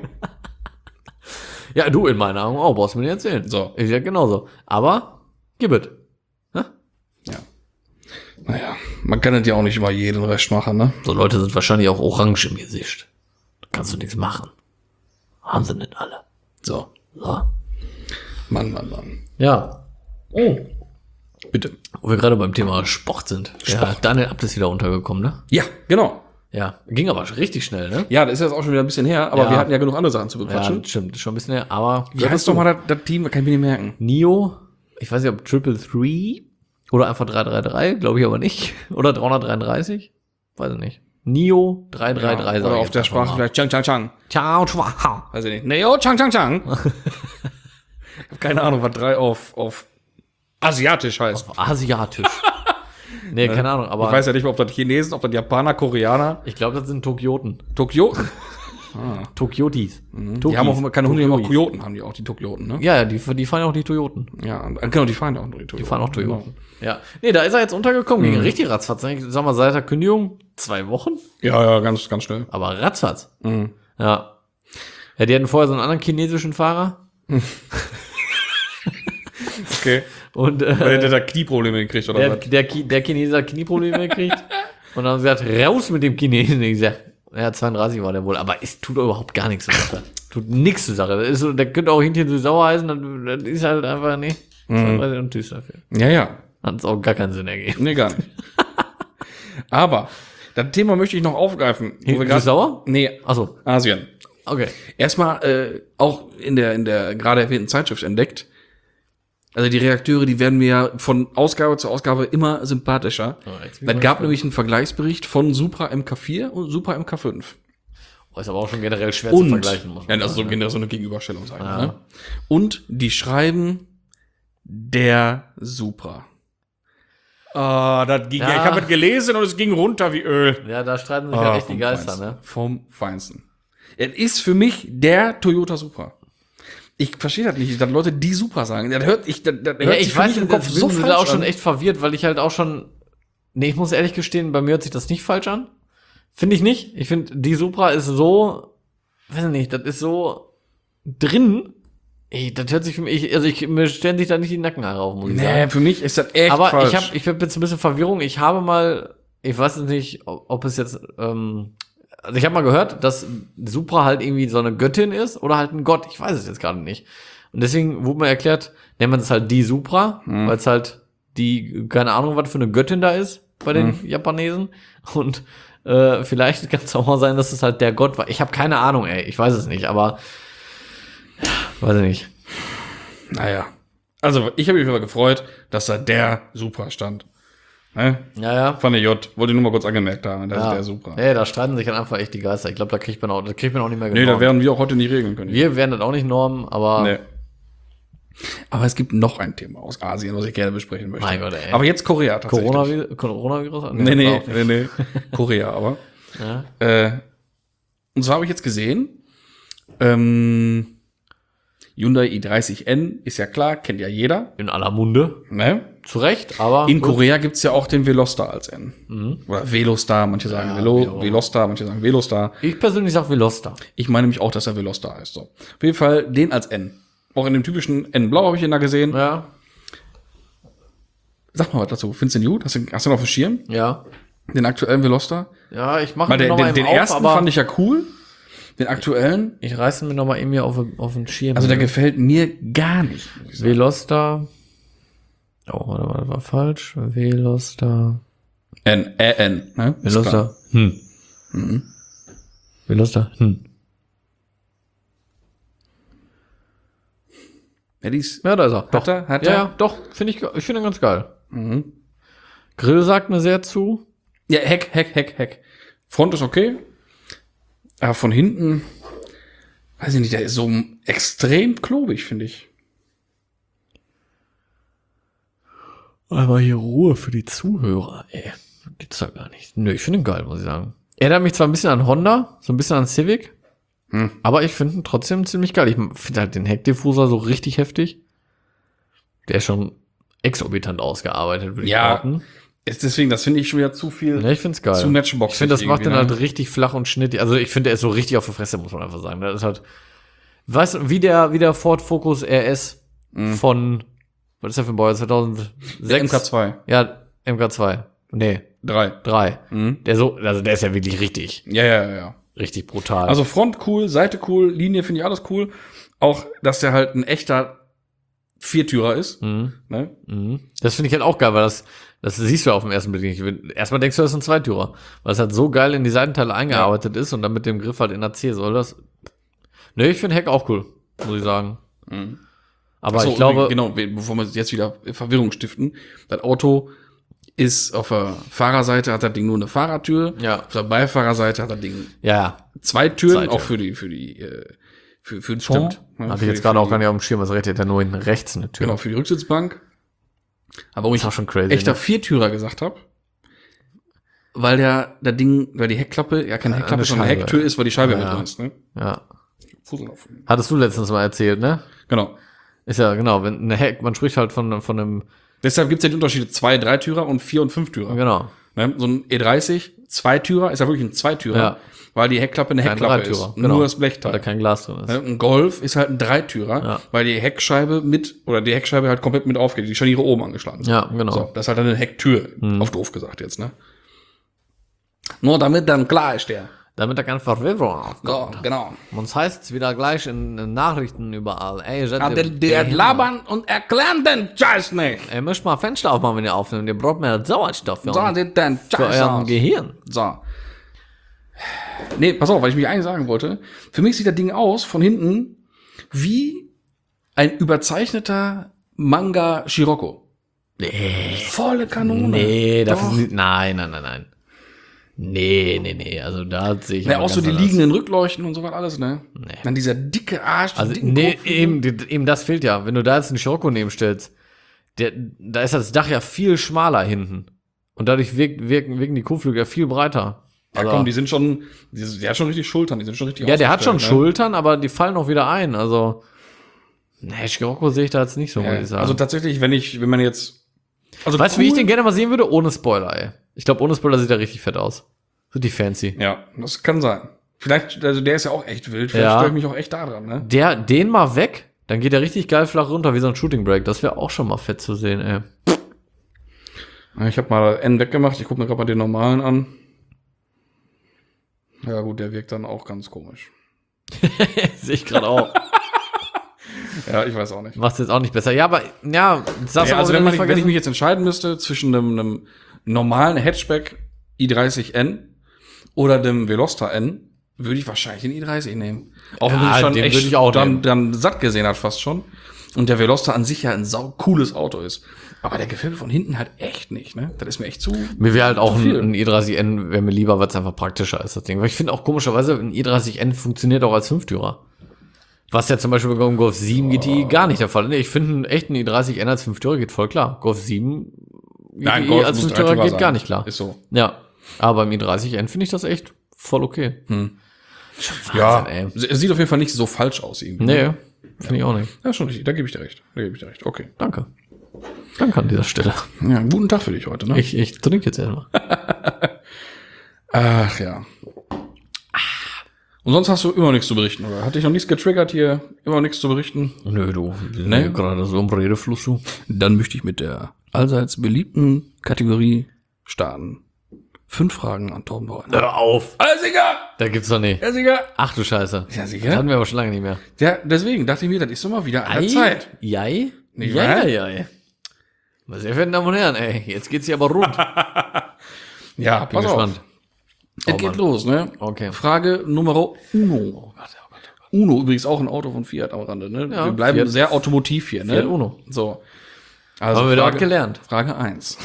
Ja, du in meinen Augen auch, brauchst du mir nicht erzählen. So. Ich sag genauso. Aber, gib it. Ja. Naja, man kann das ja auch nicht immer jeden recht machen, ne? So Leute sind wahrscheinlich auch orange im Gesicht. Da kannst du nichts machen. Haben sie nicht alle. So. So. Mann, Mann, Mann. Ja. Oh. Bitte. Wo wir gerade beim Thema Sport sind. Ja, Sport. Daniel Abt ist wieder untergekommen, ne? Ja, genau. Ja. Ging aber richtig schnell, ne? Ja, das ist jetzt auch schon wieder ein bisschen her, aber Ja. wir hatten ja genug andere Sachen zu Ja, bequatschen. das stimmt. Ist schon ein bisschen her, aber. Wie heißt doch mal das, das Team? Kann ich mir nicht merken. Nio, ich weiß nicht, ob Triple Three oder einfach drei drei drei, glaube ich aber nicht. Oder dreihundertdreiunddreißig? Weiß ich nicht. Nio drei drei drei. Ja, oder auf der Sprache vielleicht Chang Chang Chang. Ciao, ciao. Weiß ich nicht. Neo Chang Chang Chang. Keine Ahnung, was drei auf, auf asiatisch heißt. Asiatisch. Nee, keine Ahnung, aber Ich weiß ja nicht, ob das Chinesen, ob das Japaner, Koreaner, ich glaube, das sind Tokioten. Tokio. Tokiotis. Die haben auch immer keine Hunde, die haben auch Kojoten, haben die auch, die Tokioten, ne? Ja, ja, die, die fahren ja auch die Toyoten. Ja, und- genau, die fahren ja auch nur die Toyoten. Die fahren auch Toyoten. Ja. Nee, da ist er jetzt untergekommen. Ging richtig ratzfatz. Ich sag mal, seit der Kündigung zwei Wochen. Ja, ja, ganz, ganz schnell. Aber ratzfatz. Ja. Ja, die hatten vorher so einen anderen chinesischen Fahrer. Okay. Und äh, Weil der da Knieprobleme gekriegt, oder der, was? der, Ki- der Chineser hat Knieprobleme gekriegt. Und dann haben sie gesagt, raus mit dem Chinesen. Ich gesagt, ja, zweiunddreißig war der wohl. Aber es tut überhaupt gar nichts zur Sache. Tut nichts zur Sache. Das ist so, der könnte auch hinterher so sauer heißen. Das, das ist halt einfach, nee. zweiunddreißig und tschüss dafür. Ja, ja. Hat es auch gar keinen Sinn ergeben. Nee, gar nicht. Aber, das Thema möchte ich noch aufgreifen. Wo wir Bist du grad- sauer? Nee, Achso, Asien. okay. Erstmal äh, auch in der, in der gerade erwähnten Zeitschrift entdeckt. Also die Redakteure, die werden mir ja von Ausgabe zu Ausgabe immer sympathischer. Oh, jetzt bin ich Dann mal gab gespannt. nämlich einen Vergleichsbericht von Supra M K vier und Supra M K fünf. Oh, ist aber auch schon generell schwer zu Und, vergleichen. Muss man ja, das ist so sagen, generell so eine Gegenüberstellung sein. Ja. Ne? Und die schreiben der Supra. Ah, das ging, Ja. ich habe es gelesen und es ging runter wie Öl. Ja, da streiten sich Ah, ja echt die vom Geister, Feinsten. ne? Vom Feinsten. Es ist für mich der Toyota Supra. Ich verstehe das nicht, dass Leute die Supra sagen. Das hört, ich, das, das Ja, hört sich ich für weiß mich im nicht, Kopf das so bin falsch da auch schon an. echt verwirrt, weil ich halt auch schon, nee, ich muss ehrlich gestehen, bei mir hört sich das nicht falsch an. Finde ich nicht. Ich finde, die Supra ist so, weiß ich nicht, das ist so drin. Ey, das hört sich für mich, also ich, mir stellen sich da nicht die Nackenhaare auf, muss ich Nee, sagen. für mich ist das echt Aber falsch. ich habe, ich habe jetzt ein bisschen Verwirrung. Ich habe mal, ich weiß jetzt nicht, ob, ob es jetzt, ähm, also ich habe mal gehört, dass Supra halt irgendwie so eine Göttin ist oder halt ein Gott. Ich weiß es jetzt gerade nicht. Und deswegen wurde mir erklärt, nennt man es halt die Supra, Hm. weil es halt die, keine Ahnung, was für eine Göttin da ist bei den Hm. Japanesen. Und äh, vielleicht kann es auch mal sein, dass es halt der Gott war. Ich habe keine Ahnung, ey. Ich weiß es nicht, aber weiß ich nicht. Naja. Also, ich habe mich aber gefreut, dass da der Supra stand. Ne? Ja, ja. Von der J. Wollte nur mal kurz angemerkt haben, das ja. ist der Supra. Ey, da streiten sich dann einfach echt die Geister. Ich glaube, da kriegt man auch, das kriegt man auch nicht mehr Nee, da werden wir auch heute nicht regeln können. Wir werden das auch nicht normen, aber Nee. Aber es gibt noch ein Thema aus Asien, was ich gerne besprechen möchte. Mein Gott, ey. Aber jetzt Korea tatsächlich. Coronavirus, Coronavirus? Nee, nee, auch nicht. nee, nee. Korea, aber. Ja. Äh, und zwar habe ich jetzt gesehen, ähm, Hyundai i dreißig N, ist ja klar, kennt ja jeder. In aller Munde. Ne? Zu Recht, aber. In gut. Korea gibt's ja auch den Velostar als N. Oder Velostar, manche sagen Ja, Velo, Velo. Velostar, manche sagen Velostar. Ich persönlich sag Veloster. Ich meine nämlich auch, dass er Velostar heißt. So. Auf jeden Fall den als N. Auch in dem typischen N-Blau habe ich ihn da gesehen. Ja. Sag mal was dazu. Findest du den gut? Hast du, hast du noch auf dem Schirm? Ja. Den aktuellen Velostar? Ja, ich mache Weil mir der, noch mal den, den eben auf, ersten aber fand ich ja cool. Den aktuellen, ich reiße mir noch mal eben hier auf, auf den Schirm. also der gefällt mir gar nicht. muss ich sagen. Veloster. Oh, warte mal, das war falsch. Veloster. N, äh, N, ne? Ist klar. Veloster. Hm. Mhm. Veloster. Hm. Ja, die ist, Ja, da ist er. Doch. Hat er? Hat ja, er? ja, doch. Finde ich, ich finde ihn ganz geil. Mhm. Grill sagt mir sehr zu. Ja, Heck, Heck, Heck, Heck. Front ist okay. Aber von hinten, weiß ich nicht, der ist so extrem klobig, finde ich. Aber hier Ruhe für die Zuhörer, ey. Gibt's da gar nicht. Nö, ich finde ihn geil, muss ich sagen. Erinnert mich zwar ein bisschen an Honda, so ein bisschen an Civic, Hm. aber ich finde ihn trotzdem ziemlich geil. Ich finde halt den Heckdiffuser so richtig heftig. Der ist schon exorbitant ausgearbeitet, würde ich Ja, behaupten. Ist deswegen, das finde ich schon wieder zu viel. Ja, ich finde es geil. Zu Matchbox Ich finde, das macht den irgendwie, ne? halt richtig flach und schnittig. Also ich finde, der ist so richtig auf der Fresse, muss man einfach sagen. Das ist halt, weißt du, wie der, wie der Ford Focus R S von, was ist der für ein Baujahr, zweitausendsechs? Der M K zwei. Ja, M K zwei. Nee, Drei. drei. Mhm. Der so, also der ist ja wirklich richtig, Ja, ja, ja, ja. richtig brutal. Also Front cool, Seite cool, Linie finde ich alles cool. Auch, dass der halt ein echter Viertürer ist. mhm. Ne? Mhm. Das finde ich halt auch geil, weil das, das siehst du ja auf den ersten Blick nicht. Erstmal denkst du, das ist ein Zweitürer, weil es halt so geil in die Seitenteile eingearbeitet ist und dann mit dem Griff halt in der C soll das. Ne, ich finde Heck auch cool, muss ich sagen. Mhm. Aber Ach so, ich glaube, genau, bevor wir jetzt wieder Verwirrung stiften, das Auto ist auf der Fahrerseite hat das Ding nur eine Fahrertür, Ja. auf der Beifahrerseite hat das Ding ja, zwei Türen, Zwei Türen. auch für die für die äh, Für, für den Fond. Stimmt. Ja, Hatte für ich jetzt die- gerade für auch die- gar nicht auf dem Schirm, was redet da nur hinten rechts eine Tür. Genau, für die Rücksitzbank. Aber warum Das ich ist auch schon crazy. echter ne? Viertürer gesagt habe, weil der, der Ding, weil die Heckklappe ja keine Ja, Heckklappe, eine sondern eine Scheibe. Hecktür ist, weil die Scheibe Ja, mit ja. drin ist. Ne? Ja. Fussel auf. Hattest du letztens mal erzählt, ne? Genau. Ist ja, genau, wenn eine Heck, man spricht halt von, von einem, Deshalb gibt es ja die Unterschiede zwei Dreitürer und vier und Fünftürer. genau. Ne? So ein E dreißig, Zweitürer, ist ja wirklich ein Zweitürer, Ja. weil die Heckklappe eine Kein Heckklappe Dreitürer, ist. genau. Nur das Weil da Blechteil. kein Glas drin ist. Ne? Ein Golf ist halt ein Dreitürer, Ja. weil die Heckscheibe mit, oder die Heckscheibe halt komplett mit aufgeht, die Scharniere oben angeschlagen sind. Ja, genau. So, das ist halt eine Hecktür, auf doof gesagt jetzt, ne? Nur damit dann klar ist der. Damit da keine Verwirrung aufkommt. Ja, genau. Uns heißt es wieder gleich in den Nachrichten überall. Ey, seid Ja, ihr der, der behindert? labern und erklären den Scheiß nicht. Ey, müsst mal Fenster aufmachen, wenn ihr aufnehmt. Ihr braucht mehr Sauerstoff für, So, für den, den Scheiß euren aus. Gehirn. So. Nee, pass auf, weil ich mich eigentlich sagen wollte. Für mich sieht das Ding aus, von hinten, wie ein überzeichneter Manga Scirocco. Nee. Volle Kanone. Nee, das Doch. ist nicht, nein, nein, nein, nein. Nee, nee, nee, also da sehe ich Ja, aber auch so ganz die anders. liegenden Rückleuchten und so was alles, ne? Nee. Dann dieser dicke Arsch, die Also, dicken nee, Kotflügel. eben, die- eben das fehlt ja. Wenn du da jetzt einen Scirocco nebenstellst, der, da ist das Dach ja viel schmaler hinten. Und dadurch wirkt, wirken, wirken die Kotflügel ja viel breiter. Ja, Also- komm, die sind schon, die, der hat schon richtig Schultern, die sind schon richtig Ja, der hat schon ausgestellt, ne? Schultern, aber die fallen auch wieder ein. Also, nee, Scirocco sehe ich da jetzt nicht so, muss Ja, ich sagen. also tatsächlich, wenn ich, wenn man jetzt, also weißt du, wie ich cool- den gerne mal sehen würde? Ohne Spoiler, ey. Ich glaube, ohne Spoiler sieht er richtig fett aus. So die fancy. Ja, das kann sein. Vielleicht, also der ist ja auch echt wild, vielleicht Ja. störe ich mich auch echt da dran, ne? Der, den mal weg, dann geht er richtig geil flach runter, wie so ein Shooting Break. Das wäre auch schon mal fett zu sehen, ey. Ja, ich habe mal N weggemacht, ich gucke mir gerade mal den normalen an. Ja gut, der wirkt dann auch ganz komisch. Sehe ich gerade auch. Ja, ich weiß auch nicht. Macht's jetzt auch nicht besser. Ja, aber, ja, das darfst du Ja, auch also wieder wenn, man, nicht wenn ich vergessen. mich jetzt entscheiden müsste zwischen einem, einem normalen Hatchback i dreißig N oder dem Veloster N, würde ich wahrscheinlich den i dreißig nehmen. Auch wenn Ja, ich schon den echt würde ich auch dann, nehmen. dann satt gesehen hat fast schon. Und der Veloster an sich ja ein sau cooles Auto ist. Aber der gefällt mir von hinten halt echt nicht, ne? Das ist mir echt zu. Mir wäre halt auch zu ein, viel. ein i dreißig N, wäre mir lieber, weil es einfach praktischer ist, das Ding. Weil ich finde auch komischerweise, ein i dreißig N funktioniert auch als Fünftürer. Was ja zum Beispiel beim Golf sieben G T I gar nicht der Fall ist. Nee, ich finde einen echten i dreißig N als Fünftürer geht voll klar. Golf sieben G T I als muss Fünftürer Dreitürer geht sein. gar nicht klar. Ist so. Ja. Aber beim i dreißig N finde ich das echt voll okay. Ja, ey. es sieht auf jeden Fall nicht so falsch aus irgendwie. Nee, finde ich auch nicht. Ja, schon richtig. Da gebe ich dir recht. Da gebe ich dir recht. Okay. Danke. Danke an dieser Stelle. Ja, einen guten Tag für dich heute, ne? Ich, ich trinke jetzt erstmal. Ach ja. Und sonst hast du immer nichts zu berichten, oder? Hat dich noch nichts getriggert hier? Immer noch nichts zu berichten? Nö, du. Wir sind Nee. hier gerade so im Redefluss, du. Dann möchte ich mit der allseits beliebten Kategorie starten. Fünf Fragen an Torben Bauer. Hör auf. Ja, sicher! Da gibt's doch nicht. Ja, sicher! Ach du Scheiße. Ja, Das sicher. hatten wir aber schon lange nicht mehr. Ja, deswegen dachte ich mir, das ist doch mal wieder an der Zeit. Jai? Nicht Ja, wahr? ja, ja. Meine sehr verehrten Damen und Herren, ey, jetzt geht's hier aber rund. Ja, Bin pass gespannt. auf. Es Oh, geht Mann. los, ne? Okay. Frage Nummer uno. Uno, übrigens auch ein Auto von Fiat am Rande, ne? Ja, wir bleiben Fiat- sehr automotiv hier, ne? Fiat Uno. So. Also Haben wir Frage, dort gelernt. Frage eins.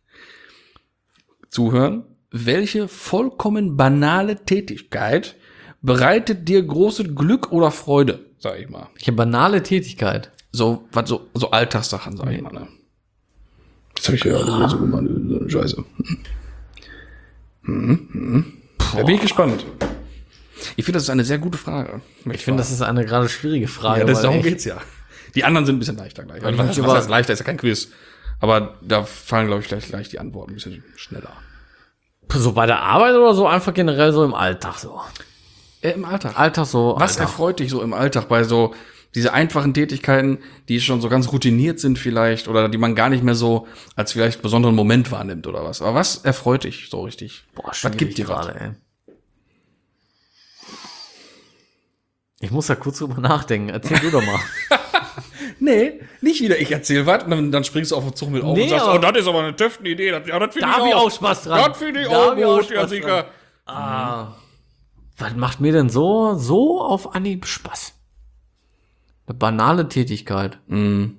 Zuhören. Welche vollkommen banale Tätigkeit bereitet dir große Glück oder Freude, sag ich mal? Ich habe banale Tätigkeit. So, was so, so Alltagssachen, sag ich mal, ne? Das hab ich ja alles so gemacht, so eine Scheiße. Hm, hm. Da bin ich gespannt. Ich finde, das ist eine sehr gute Frage. Ich finde, das ist eine gerade schwierige Frage. ja, das, weil darum ich- geht's ja. Die anderen sind ein bisschen leichter gleich. Weil ich was, mich was über- heißt leichter? Ist ja kein Quiz. Aber da fallen, glaube ich, gleich, gleich die Antworten ein bisschen schneller. So bei der Arbeit oder so einfach generell so im Alltag so. Äh, Im Alltag. Alltag so. Was Alltag. erfreut dich so im Alltag bei so diese einfachen Tätigkeiten, die schon so ganz routiniert sind vielleicht oder die man gar nicht mehr so als vielleicht besonderen Moment wahrnimmt oder was? Aber was erfreut dich so richtig? Boah, was schwierig gibt dir was? gerade, ey. Ich muss da kurz drüber nachdenken. Erzähl du doch mal. Nee, nicht wieder ich erzähl was und dann, dann springst du auf den Zug mit auf Nee, und sagst, aber- oh, das ist aber eine töfte Idee. Das, ja, das finde Da ich hab ich auch. auch Spaß dran. Das finde ich Da auch hab ich auch gut, ja Spaß sicher. dran. Ah. Was macht mir denn so, so auf Anhieb Spaß? Eine banale Tätigkeit. Mhm.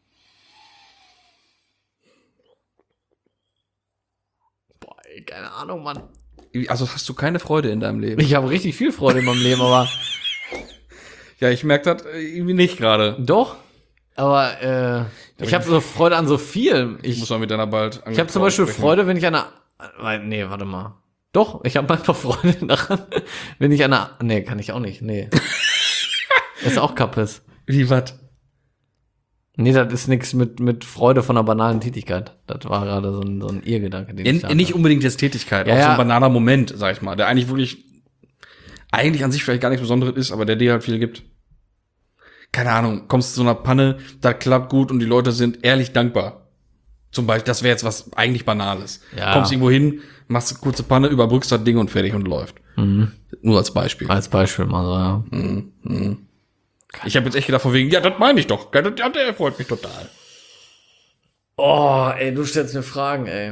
Boah, ey, keine Ahnung, Mann. Also hast du keine Freude in deinem Leben? Ich habe richtig viel Freude in meinem Leben, aber Ja, ich merke das irgendwie nicht gerade. Doch. Aber äh, ich habe so Freude an so viel. Ich Ich, muss mal mit deiner bald ich habe zum Beispiel Freude, wenn ich an einer. Nee, warte mal. Doch, ich habe manchmal Freude daran, wenn ich an einer. Nee, kann ich auch nicht. Nee. Ist auch Kappes. Wie, was? Nee, das ist nichts mit, mit Freude von einer banalen Tätigkeit. Das war gerade so ein, so ein Irrgedanke, den ich Ja, hatte. nicht unbedingt jetzt Tätigkeit, Ja, auch so ja. ein banaler Moment, sag ich mal, der eigentlich wirklich, eigentlich an sich vielleicht gar nichts Besonderes ist, aber der dir halt viel gibt. Keine Ahnung, kommst zu so einer Panne, das klappt gut und die Leute sind ehrlich dankbar. Zum Beispiel, das wäre jetzt was eigentlich Banales. Ja. Kommst irgendwo hin, machst eine kurze Panne, überbrückst das Ding und fertig und läuft. Mhm. Nur als Beispiel. Als Beispiel mal so, ja. Mhm. Mhm. Ich habe jetzt echt gedacht, von wegen, ja, das meine ich doch. Ja, das, der freut mich total. Oh, ey, du stellst mir Fragen, ey.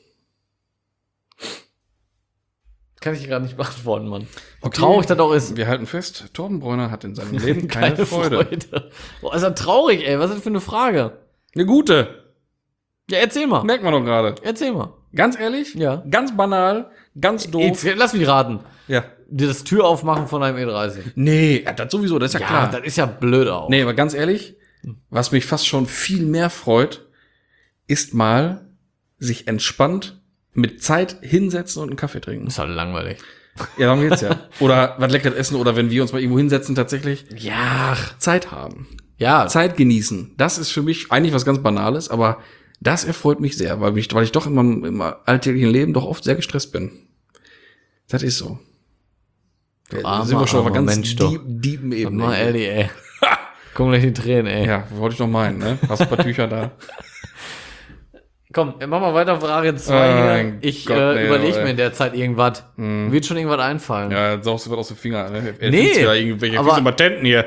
Kann ich dir gerade nicht beantworten, Mann. Wie Okay. traurig das auch ist. Wir halten fest, Torben Bräuner hat in seinem Leben keine, Freude. Boah, ist das traurig, ey. Was ist das für eine Frage? Eine gute. Ja, erzähl mal. Merkt man doch gerade. Erzähl mal. Ganz ehrlich? Ja. Ganz banal, ganz doof. Jetzt, lass mich raten. Ja. Dir das Tür aufmachen von einem E dreißig. Nee, ja, das sowieso, das ist ja, Ja, klar. das ist ja blöd auch. Nee, aber ganz ehrlich, was mich fast schon viel mehr freut, ist mal sich entspannt mit Zeit hinsetzen und einen Kaffee trinken. Ist halt langweilig. Ja, darum geht's ja. Oder was Leckeres essen oder wenn wir uns mal irgendwo hinsetzen, tatsächlich Ja. Zeit haben. Ja. Zeit genießen. Das ist für mich eigentlich was ganz Banales, aber das erfreut mich sehr, weil ich, weil ich doch in meinem, im alltäglichen Leben doch oft sehr gestresst bin. Das ist so. Da armer, sind wir schon auf einer armer ganz Mensch, du. deep, deepen Ebene. Mal ehrlich, ey. Komm gleich die Tränen, ey. Ja, wollte ich doch meinen, ne? Hast du ein paar Tücher da? Komm, mach mal weiter, Frage zwei Oh hier. mein Ich Gott, äh, nee, überlege ey. mir in der Zeit irgendwas. Wird schon irgendwas einfallen. Ja, jetzt saugst du was aus den Fingern, ne? Er Nee, find's wieder irgendwelche aber- fiese Patenten hier.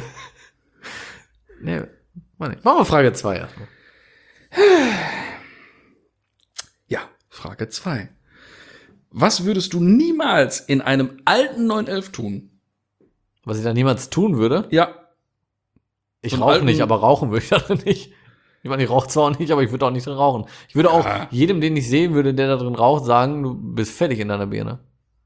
Nee, mach nicht. Mach mal Frage zwei erstmal. Ja, Frage zwei. Was würdest du niemals in einem alten neun elf tun? Was ich da niemals tun würde. Ja. Ich So einen rauche alten- nicht, aber rauchen würde ich da nicht. Ich meine, ich rauche zwar auch nicht, aber ich würde auch nicht drin rauchen. Ich würde auch Ja. jedem, den ich sehen würde, der da drin raucht, sagen, du bist fertig in deiner Birne.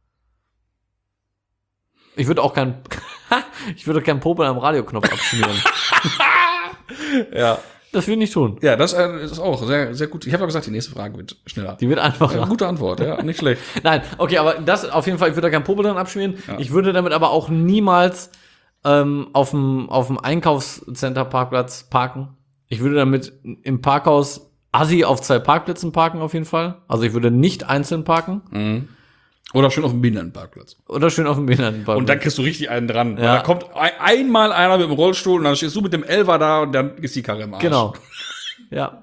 Ich würde auch kein, ich würde keinen Popel am Radioknopf abschmieren. Ja. Das würde ich nicht tun. Ja, das äh, ist auch sehr, sehr gut. Ich habe ja gesagt, die nächste Frage wird schneller. Die wird einfach. Ja, gute Antwort, ja, nicht schlecht. Nein, okay, aber das auf jeden Fall, ich würde da keinen Popel dran abschmieren. Ich würde damit aber auch niemals ähm, auf dem auf dem Einkaufscenter-Parkplatz parken. Ich würde damit im Parkhaus assi auf zwei Parkplätzen parken auf jeden Fall. Also ich würde nicht einzeln parken. Oder schön auf dem Behindertenparkplatz. Oder schön auf dem Behindertenparkplatz. Und dann kriegst du richtig einen dran. Weil Ja. da kommt ein, einmal einer mit dem Rollstuhl und dann stehst du mit dem Elfer da und dann ist die Karre im Arsch. Genau. Ja.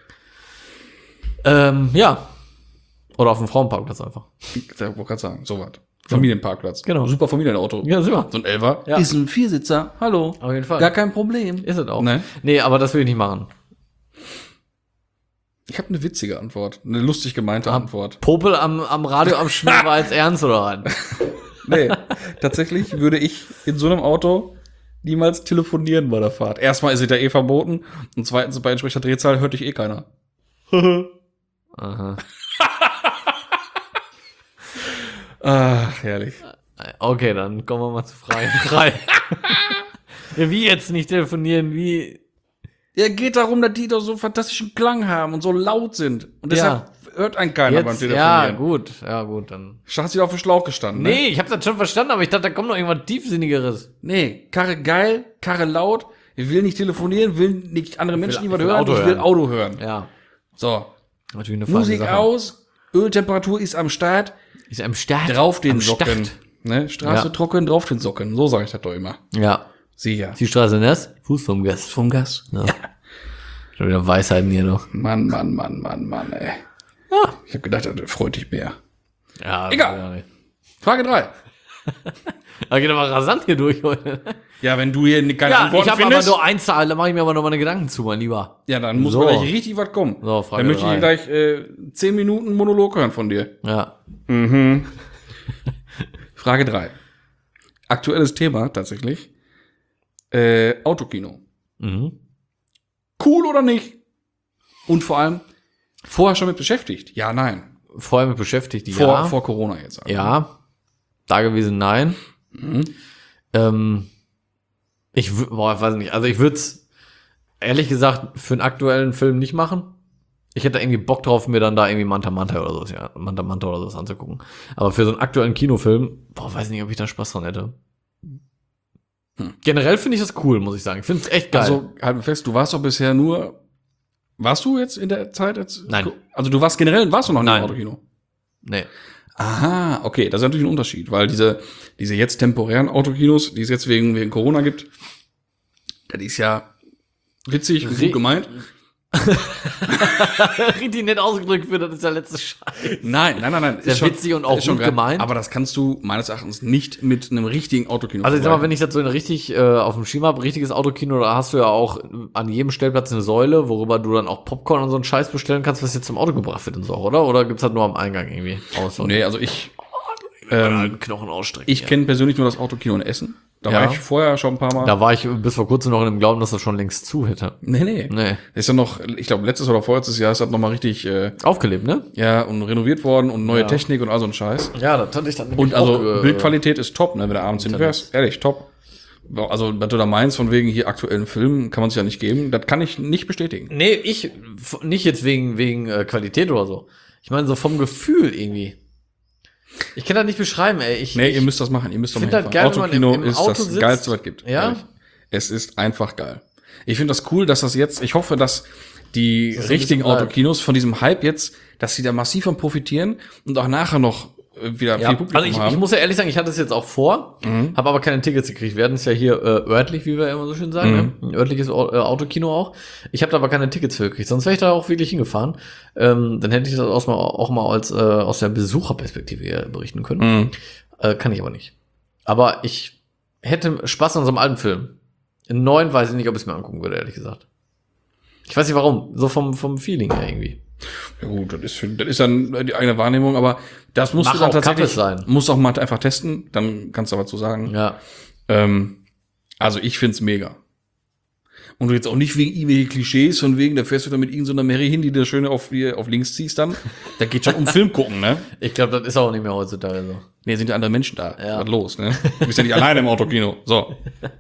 Ähm, ja. Oder auf dem Frauenparkplatz einfach. Ich wollte gerade sagen, so was. Familienparkplatz. Genau. Super Familienauto. Ja, super. So ein Elfer. Ja. Ist ein Viersitzer. Hallo. Auf jeden Fall. Gar kein Problem. Ist es auch. Ne? Nee, aber das will ich nicht machen. Ich habe eine witzige Antwort. Eine lustig gemeinte Antwort. Popel am, am Radio am Schmier war jetzt ernst oder rein? Nee, tatsächlich würde ich in so einem Auto niemals telefonieren bei der Fahrt. Erstmal ist es ja eh verboten und zweitens bei entsprechender Drehzahl hört dich eh keiner. Aha. Ach, herrlich. Okay, dann kommen wir mal zu Frage drei. Ja, wie jetzt nicht telefonieren? Wie? Ja, geht darum, dass die doch so fantastischen Klang haben und so laut sind. Und deshalb hört einen keiner beim Jetzt, Telefonieren. ja, gut. Ja, gut, dann. Hast du auf den Schlauch gestanden, ne? Nee, ich hab das schon verstanden, aber ich dachte, da kommt noch irgendwas Tiefsinnigeres. Nee, Karre geil, Karre laut. Ich will nicht telefonieren, will nicht andere Menschen will- irgendwas ich will hören, Auto ich will hören. Auto hören. Ja. So, Natürlich eine feine Musik Sache. aus, Öltemperatur ist am Start, Ist am Start. drauf den am Socken. Start. Ne? Straße Ja. trocken, drauf den Socken. So sage ich das doch immer. Ja. Sicher. Die Straße nass, Fuß vom Gast. Vom Gas. Ja. Schon wieder Weisheiten hier noch. Mann, Mann, Mann, Mann, Mann, ey. Ja. Ich habe gedacht, das freut dich mehr. Ja, Egal. ja, nicht. Frage drei. Da geht aber rasant hier durch heute. Ja, wenn du hier keine Ja, Antworten ich habe aber findest, nur eins Zahl, da mache ich mir aber noch meine Gedanken zu, mein Lieber. ja, dann muss So. gleich richtig was kommen. So, Frage Dann möchte ich drei. gleich äh, zehn Minuten Monolog hören von dir. Ja. Frage drei. Aktuelles Thema tatsächlich. Äh, Autokino. Mhm. Cool oder nicht? Und vor allem, vorher schon mit beschäftigt? Ja, nein. Vorher mit beschäftigt, Vor, ja. vor Corona jetzt. Also. Ja. Da gewesen, nein. Ähm, Ich, w- boah, weiß nicht. Also ich würde es ehrlich gesagt für einen aktuellen Film nicht machen. Ich hätte irgendwie Bock drauf, mir dann da irgendwie Manta Manta oder sowas, ja, Manta Manta oder sowas anzugucken. Aber für so einen aktuellen Kinofilm, boah, weiß nicht, ob ich da Spaß dran hätte. Hm. Generell finde ich das cool, muss ich sagen. Ich finde es echt geil. Also, halt fest, du warst doch bisher nur, warst du jetzt in der Zeit jetzt? Nein. Also du warst generell, warst du noch nicht Nein. im Autokino? nee. Aha, okay, das ist natürlich ein Unterschied, weil diese, diese jetzt temporären Autokinos, die es jetzt wegen, wegen Corona gibt, das ist ja witzig und Re- gut gemeint. Richtig nett ausgedrückt für, das ist der letzte Scheiß. Nein, nein, nein, nein. Sehr witzig und auch ist schon gut geil. gemeint. Aber das kannst du meines Erachtens nicht mit einem richtigen Autokino Also ich sag mal, vergleichen. wenn ich das so in richtig äh, auf dem Schirm habe, richtiges Autokino, da hast du ja auch an jedem Stellplatz eine Säule, worüber du dann auch Popcorn und so einen Scheiß bestellen kannst, was jetzt zum Auto gebracht wird und so, oder? Oder gibt's das nur am Eingang irgendwie? Aus Nee, also ich, ähm, ähm, Knochen ausstrecken. ich kenne persönlich nur das Autokino in Essen. Da Ja. war ich vorher schon ein paar Mal. Da war ich bis vor kurzem noch in dem Glauben, dass das schon längst zu hätte. nee, nee. Nee. Ist ja noch, ich glaube, letztes oder vorletztes Jahr ist das nochmal richtig, äh, Aufgelebt, ne? ja, und renoviert worden und neue Ja. Technik und all so ein Scheiß. Ja, das hatte ich dann Und also auch, äh, Bildqualität ist top, ne, wenn du abends hinfährst. Ehrlich, top. Also, was du da meinst, von wegen hier aktuellen Filmen, kann man sich ja nicht geben. Das kann ich nicht bestätigen. Nee, ich, f- nicht jetzt wegen, wegen äh, Qualität oder so. Ich meine, so vom Gefühl irgendwie. Ich kann das nicht beschreiben, ey. Ich, Nee, ich, ihr müsst das machen. Ihr müsst doch find mal das hinfahren. geil, wenn man Autokino im- im ist Auto das sitzt. Geilste, was es gibt. Ja? Ehrlich. Es ist einfach geil. Ich finde das cool, dass das jetzt, ich hoffe, dass die Das ist ein richtigen bisschen bleibt. Autokinos von diesem Hype jetzt, dass sie da massiv von profitieren und auch nachher noch äh, wieder Ja, viel Publikum also ich, haben. ich muss ja ehrlich sagen, ich hatte es jetzt auch vor, Mhm. habe aber keine Tickets gekriegt. Wir hatten es ja hier äh, örtlich, wie wir immer so schön sagen, Mhm. ne? Ein örtliches Au- äh, Autokino auch. Ich habe da aber keine Tickets für gekriegt, sonst wäre ich da auch wirklich hingefahren. Ähm, dann hätte ich das auch mal, auch mal als äh, aus der Besucherperspektive eher berichten können. Mhm. Äh, kann ich aber nicht. Aber ich hätte Spaß an so einem alten Film. In neuen weiß ich nicht, ob ich es mir angucken würde, ehrlich gesagt. Ich weiß nicht warum, so vom, vom Feeling her irgendwie. Ja gut, das ist, für, das ist dann die eigene Wahrnehmung, aber das musst Mach du dann auch tatsächlich, Kappes sein. musst auch mal einfach testen, dann kannst du aber zu sagen. Ja. Ähm, also ich find's mega. Und du jetzt auch nicht wegen irgendwelche Klischees, von wegen, da fährst du dann mit irgendeiner Mary hin, die du schön auf, auf links ziehst dann. Da geht schon um Film gucken, ne? Ich glaube, das ist auch nicht mehr heutzutage so. Nee, sind ja andere Menschen da. Ja. Was los, ne? Du bist ja nicht alleine im Autokino. So.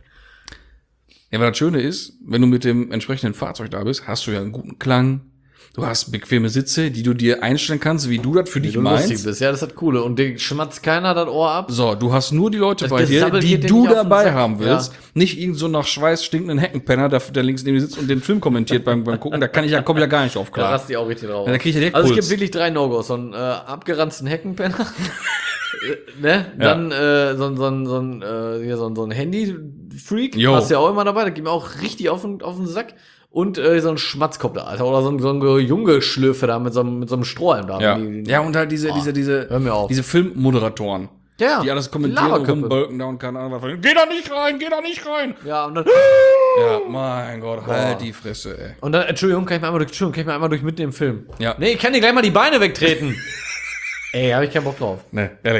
Ja, aber das Schöne ist, wenn du mit dem entsprechenden Fahrzeug da bist, hast du ja einen guten Klang. Du hast bequeme Sitze, die du dir einstellen kannst, wie du das für dich Du lustig meinst. bist, ja, das ist das Coole. Und dir schmatzt keiner das Ohr ab. So, du hast nur die Leute Das bei dir, Gesabbel die geht dir du nicht auf den dabei Sack. haben willst. Ja. Nicht irgend so nach Schweiß stinkenden Heckenpenner, der, der links neben dir sitzt und den Film kommentiert beim, beim Gucken. Da kann ich ja, komm ich ja gar nicht drauf Da klar. rast die auch richtig drauf. Ja, da krieg ich ja direkt also es Puls. gibt wirklich drei No-Gos. So einen äh, abgeranzten Heckenpenner. äh, ne? Dann äh, so, ein- so, ein- so, ein, äh, hier so, ein- so ein Handy-Freak. Jo. Hast du ja auch immer dabei. Da geht mir auch richtig auf den, auf den Sack. Und äh, so ein Schmatzkoppler, Alter. Oder so ein, so ein Junge-Schlürfe da mit so einem, mit so einem Strohhalm da. Ja. Die, die, ja, und halt diese, Oh, diese, diese, hör mir auf. diese Filmmoderatoren. ja, Die alles kommentieren und Laberköpfe. rumbolken da und keine Ahnung was. Geh da nicht rein, geh da nicht rein. Ja, und dann, Ja, mein Gott, halt die Fresse, ey. und dann, Entschuldigung, kann ich mal einmal durch, Entschuldigung, kann ich mal einmal durch mitten im Film. Ja. Nee, ich kann dir gleich mal die Beine wegtreten. Ey, hab ich keinen Bock drauf. Ne, ehrlich.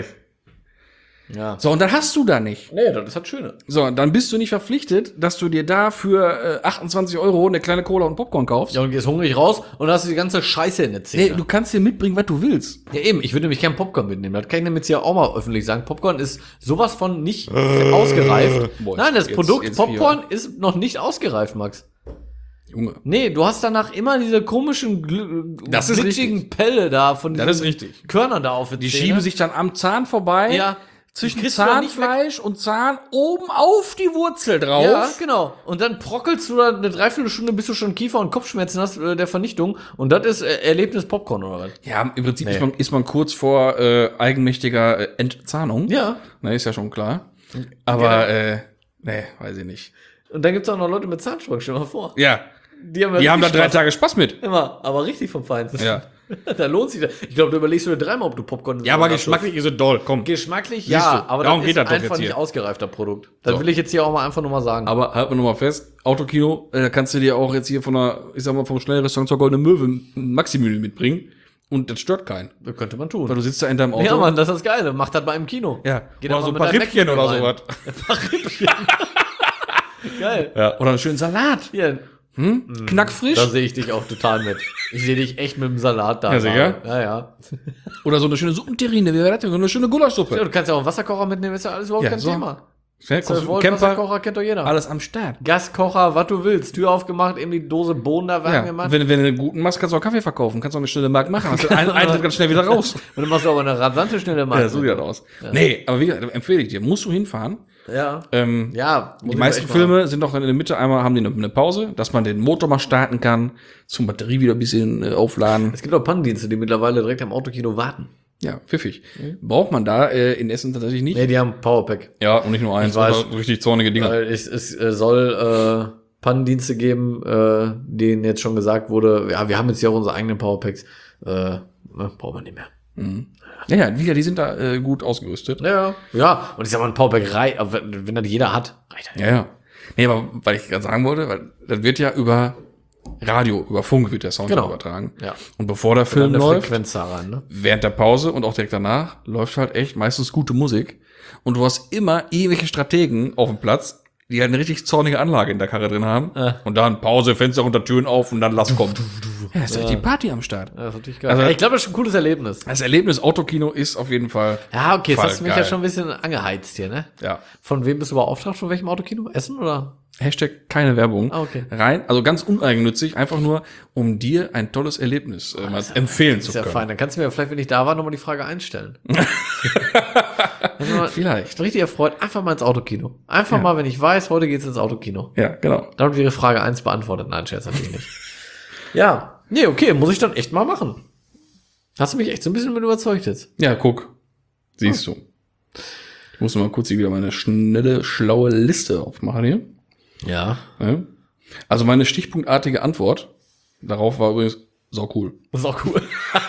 Ja. So, und dann hast du da nicht. Nee, das ist das Schöne. So, dann bist du nicht verpflichtet, dass du dir da für äh, achtundzwanzig Euro eine kleine Cola und Popcorn kaufst. Ja, und gehst hungrig raus und hast die ganze Scheiße in der Zähne. Nee, du kannst dir mitbringen, was du willst. Ja, eben, ich würde nämlich gern Popcorn mitnehmen. Das kann ich nämlich hier auch mal öffentlich sagen. Popcorn ist sowas von nicht ausgereift. Boah, Nein, das jetzt- Produkt jetzt Popcorn ist noch nicht ausgereift, Max. Junge. Nee, du hast danach immer diese komischen, gl- Das ist glitschigen Pelle da von Das diesen ist richtig. Körnern da auf die Die Zähne. schieben sich dann am Zahn vorbei. Ja. Zwischen Die kriegst du dann nicht Zahnfleisch und Zahn oben auf die Wurzel drauf. Ja, genau. Und dann brockelst du da eine Dreiviertelstunde, bis du schon Kiefer- und Kopfschmerzen hast, äh, der Vernichtung. Und das ist äh, Erlebnis Popcorn, oder was? Ja, im Prinzip Nee. ist, man, ist man kurz vor äh, eigenmächtiger äh, Entzahnung. Ja. Na, ist ja schon klar. Aber, äh, nee, weiß ich nicht. Und dann gibt's auch noch Leute mit Zahnspangen, stell dir mal vor. Ja, Die haben, ja die haben da richtig drei Spaß. Tage Spaß mit. Immer, aber richtig vom Feinsten. Ja. Da lohnt sich das. Ich glaube, du überlegst dir dreimal, ob du Popcorn Ja, aber geschmacklich ist es doll, komm. Geschmacklich, Siehst ja, du, aber darum das geht ist das doch einfach jetzt nicht hier. ausgereifter Produkt. Das So. will ich jetzt hier auch mal einfach nur mal sagen. Aber halt mal nochmal fest, Autokino, äh, da kannst du dir auch jetzt hier von der, ich sag mal, vom Schnellrestaurant zur Goldene Möwe ein Maxi-Menü mitbringen. Und das stört keinen. Das könnte man tun. Weil du sitzt da in deinem Auto. Ja, Mann, das ist das Geile. Mach das mal im Kino. Ja. Geht Oder doch so mal ein paar mit deinem Rippchen Mac oder rein. sowas. Ein paar Rippchen. Geil. Ja. Oder einen schönen Salat. Hier, Hm? Knackfrisch. da sehe ich dich auch total mit. Ich sehe dich echt mit dem Salat da. Ja, sicher? Ja, ja. Oder so eine schöne Suppenterrine. Wie wäre das denn? So eine schöne Gulaschsuppe. Ja, du kannst ja auch einen Wasserkocher mitnehmen, ist ja alles überhaupt Ja, kein so. Thema. Ja, zwölf Volt Camper, Wasserkocher kennt doch jeder. alles am Start. Gaskocher, was du willst. Tür aufgemacht, eben die Dose Bohnen da Ja, reingemacht. wenn, wenn du einen guten machst, kannst du auch Kaffee verkaufen. Kannst auch eine schnelle Markt machen. Hast du einen Eintritt ganz schnell wieder raus. Und dann machst du aber eine rasante schnelle Marke. Ja, so sieht das aus. Nee, aber wie gesagt, empfehle ich dir. Musst du hinfahren. Ja. Ähm, Ja. muss Die ich meisten echt Filme sind doch dann in der Mitte, einmal haben die eine, eine Pause, dass man den Motor mal starten kann, zum Batterie wieder ein bisschen äh, aufladen. Es gibt auch Pannendienste, die mittlerweile direkt am Autokino warten. Ja, pfiffig. Braucht man da äh, in Essen tatsächlich nicht. Nee, die haben Powerpack. Ja, und nicht nur eins, Ich weiß. aber so richtig zornige Dinger. Weil es, es äh, soll äh, Pannendienste geben, äh, denen jetzt schon gesagt wurde, ja, wir haben jetzt ja auch unsere eigenen Powerpacks. Äh, ne, brauchen wir nicht mehr. Ja, ja, die, die sind da äh, gut ausgerüstet. Ja, ja. Und ich sag mal, ein Powerpack reicht, aber wenn, wenn das jeder hat, reicht das. Ja, ja. Nee, aber weil ich gerade sagen wollte, weil das wird ja über Radio, über Funk wird der Sound Genau. übertragen. Ja. Und bevor der Film Eine läuft, Frequenz da rein, ne? während der Pause und auch direkt danach, läuft halt echt meistens gute Musik. Und du hast immer irgendwelche Strategen auf dem Platz, die halt eine richtig zornige Anlage in der Karre drin haben. Ja. Und dann Pause, Fenster runter, Türen auf und dann Lass kommt. Ja, ist richtig Party am Start. Ja, das ist natürlich geil. Also- ja, ich glaube, das ist ein cooles Erlebnis. Das Erlebnis Autokino ist auf jeden Fall. Ja, okay, jetzt voll hast du mich geil. ja schon ein bisschen angeheizt hier, ne? Ja. Von wem bist du beauftragt? Von welchem Autokino? Essen oder? Hashtag keine Werbung. Ah, okay. Rein, also ganz uneigennützig, einfach nur, um dir ein tolles Erlebnis äh, mal empfehlen zu Ist ja können. fein. Dann kannst du mir vielleicht, wenn ich da war, nochmal die Frage einstellen. Vielleicht. Ich bin richtig erfreut. Einfach mal ins Autokino. Einfach Ja. mal, wenn ich weiß, heute geht's ins Autokino. Ja, genau. Damit wäre Frage eins beantwortet. Nein, Scherz natürlich nicht. Ja. Nee, okay, muss ich dann echt mal machen. Hast du mich echt so ein bisschen mit überzeugt jetzt? Ja, guck. Siehst du. Ich muss mal kurz hier wieder meine schnelle, schlaue Liste aufmachen hier. Ja. Ja. Also meine stichpunktartige Antwort darauf war übrigens sau cool. Das ist auch cool.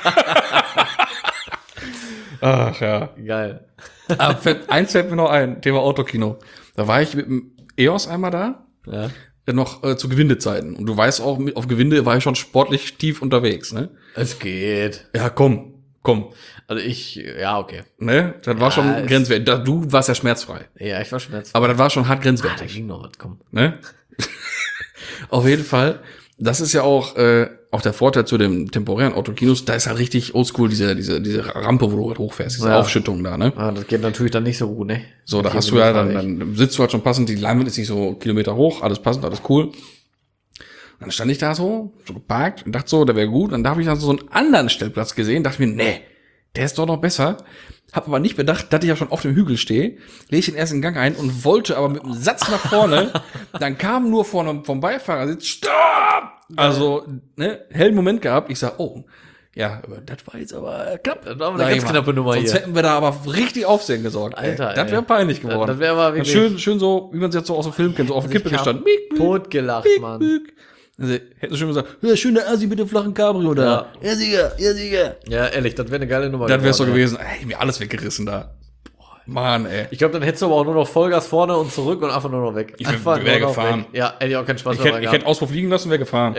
Ach ja. Geil. Aber fällt- eins fällt mir noch ein, Thema Autokino. Da war ich mit dem E O S einmal da, Ja. äh, noch äh, zu Gewindezeiten. Und du weißt auch, mit, auf Gewinde war ich schon sportlich tief unterwegs, ne? Es geht. Ja, komm, komm. Also ich, ja, okay. Ne? Das war Ja, schon es- grenzwertig. Da- Du warst ja schmerzfrei. Ja, ich war schmerzfrei. Aber das war schon hart Ah, da grenzwertig. ging noch was, komm. Ne? Auf jeden Fall. Das ist ja auch, äh, auch der Vorteil zu dem temporären Autokinos. Da ist halt richtig oldschool diese, diese, diese Rampe, wo du halt hochfährst, diese Ja. Aufschüttung da, ne? Ah, das geht natürlich dann nicht so gut, ne? So, da Hier hast bin du ja ich dann, fahrweg. dann sitzt du halt schon passend, die Leinwand ist nicht so Kilometer hoch, alles passend, alles cool. Dann stand ich da so, so geparkt und dachte so, der wäre gut. Und da habe ich dann so einen anderen Stellplatz gesehen, dachte mir, nee, der ist doch noch besser. Hab aber nicht bedacht, dass ich ja schon auf dem Hügel stehe, lege ich den ersten Gang ein und wollte aber mit einem Satz nach vorne. Dann kam nur vorne vom Beifahrersitz, stopp! Also, ne, hellen Moment gehabt. Ich sag, oh, ja, aber das war jetzt aber knapp. Das war aber Sag eine ich ganz mal. knappe Nummer Sonst hier. hätten wir da aber richtig Aufsehen gesorgt. Alter, ey. Das ey. wäre peinlich geworden. Das wäre aber wirklich- Schön, schön so, wie man es jetzt so aus dem Film kennt, so auf der Kippe Ich hab gestanden. Miek, miek, Totgelacht, miek, Mann. miek. Also, hätten sie schon gesagt, ja, schöner Assi mit dem flachen Cabrio da. Ja, Sieger, ja, Sieger. Ja, ehrlich, das wäre eine geile Nummer. Das wär's so geworden, ey. gewesen. Ey, mir alles weggerissen da. Mann, ey. Ich glaube, dann hättest du aber auch nur noch Vollgas vorne und zurück und einfach nur noch weg. Ich wär- einfach wär nur noch gefahren. weg. Ja, hätte ich auch keinen Spaß Ich dabei hätte, ich gehabt. hätte Auspuff liegen lassen, wäre gefahren.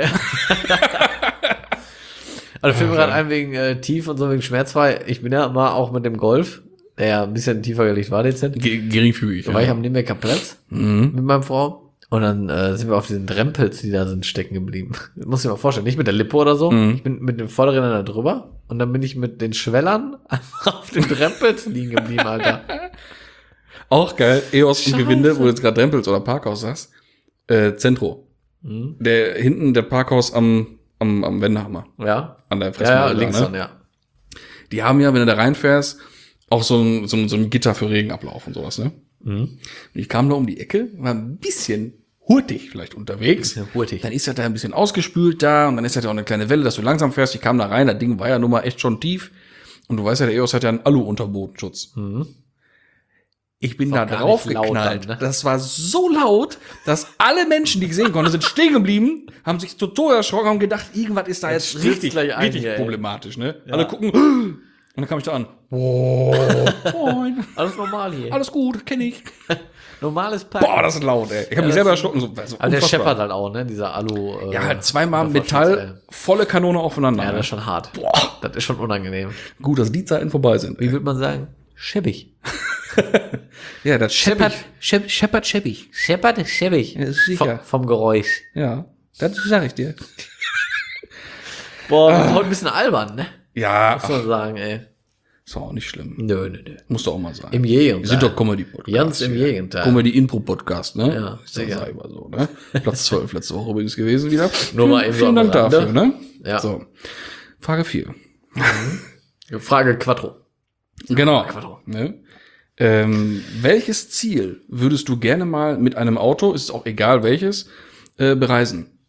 Also fällt mir gerade ein wegen äh, tief und so wegen schmerzfrei. Ich bin ja mal auch mit dem Golf, der ja ein bisschen tiefer gelegt war dezent. Ge geringfügig. Da war ich am Nürnberger Platz Mhm. mit meiner Frau. Und dann äh, sind wir auf diesen Drempels, die da sind, stecken geblieben. Das muss ich mir mal vorstellen. Nicht mit der Lippe oder so. Mhm. Ich bin mit den Vorderrädern da drüber. Und dann bin ich mit den Schwellern einfach auf den Drempels liegen geblieben, Alter. Auch geil. E O S im Scheiße. Gewinde, wo du jetzt gerade Drempels oder Parkhaus sagst. Äh, Zentro. Mhm. Der hinten der Parkhaus am, am, am Wendehammer. Ja. An der Ja, ja, Fressmeile da, links ne? dann, ja. Die haben ja, wenn du da reinfährst, auch so ein, so ein, so ein Gitter für Regenablauf und sowas, ne? Mhm. Und ich kam da um die Ecke, war ein bisschen hurtig vielleicht unterwegs. Bisschen hurtig. Dann ist das da ein bisschen ausgespült da und dann ist das ja auch eine kleine Welle, dass du langsam fährst. Ich kam da rein, das Ding war ja nun mal echt schon tief. Und du weißt ja, der E O S hat ja einen Alu-Unterbodenschutz. Mhm. Ich bin Ist da auch gar drauf nicht laut geknallt. dann, ne? Das war so laut, dass alle Menschen, die gesehen konnten, sind stehen geblieben, haben sich total erschrocken, haben gedacht, irgendwas ist da jetzt stürzt richtig, gleich ein richtig hier, ey. problematisch, ne? Alle gucken, und dann kam ich da an. Wow, moin, Alles normal hier. alles gut, kenne ich. Normales Pack. Boah, das ist laut, ey. Ich habe mich das selber ist- erschrocken. So, also Aber der unfassbar. scheppert halt auch, ne? Dieser Alu. Äh, Ja, halt zweimal Unterverschluss, Metall, volle Kanone aufeinander. ey. Ja, ne? das ist schon hart. Boah. Das ist schon unangenehm. Gut, dass die Zeiten vorbei sind. Wie würde man sagen? Schäbig. Ja, das scheppert, schepp, scheppert scheppig. Scheppert ist schäbig. Ja, ist sicher. Vom, vom Geräusch. Ja, das sag ich dir. Boah, wir sind heute ein bisschen albern, ne? Ja, Muss man sagen, ey. Ist auch nicht schlimm. Nö, nö, nö. Muss doch auch mal sein. Im Gegenteil. Wir sind doch Comedy-Podcast. Ganz im hier. Gegenteil. Comedy-Intro-Podcast, ne? Ja, ist ja sicher. selber so, ne? Platz zwölf letzte Woche übrigens gewesen wieder. Nur mal eben so Vielen am Dank Rande. dafür, ne? Ja. So. Frage vier. Frage Quattro. Genau. Quattro. Ne? Ähm, welches Ziel würdest du gerne mal mit einem Auto, ist auch egal welches, äh, bereisen?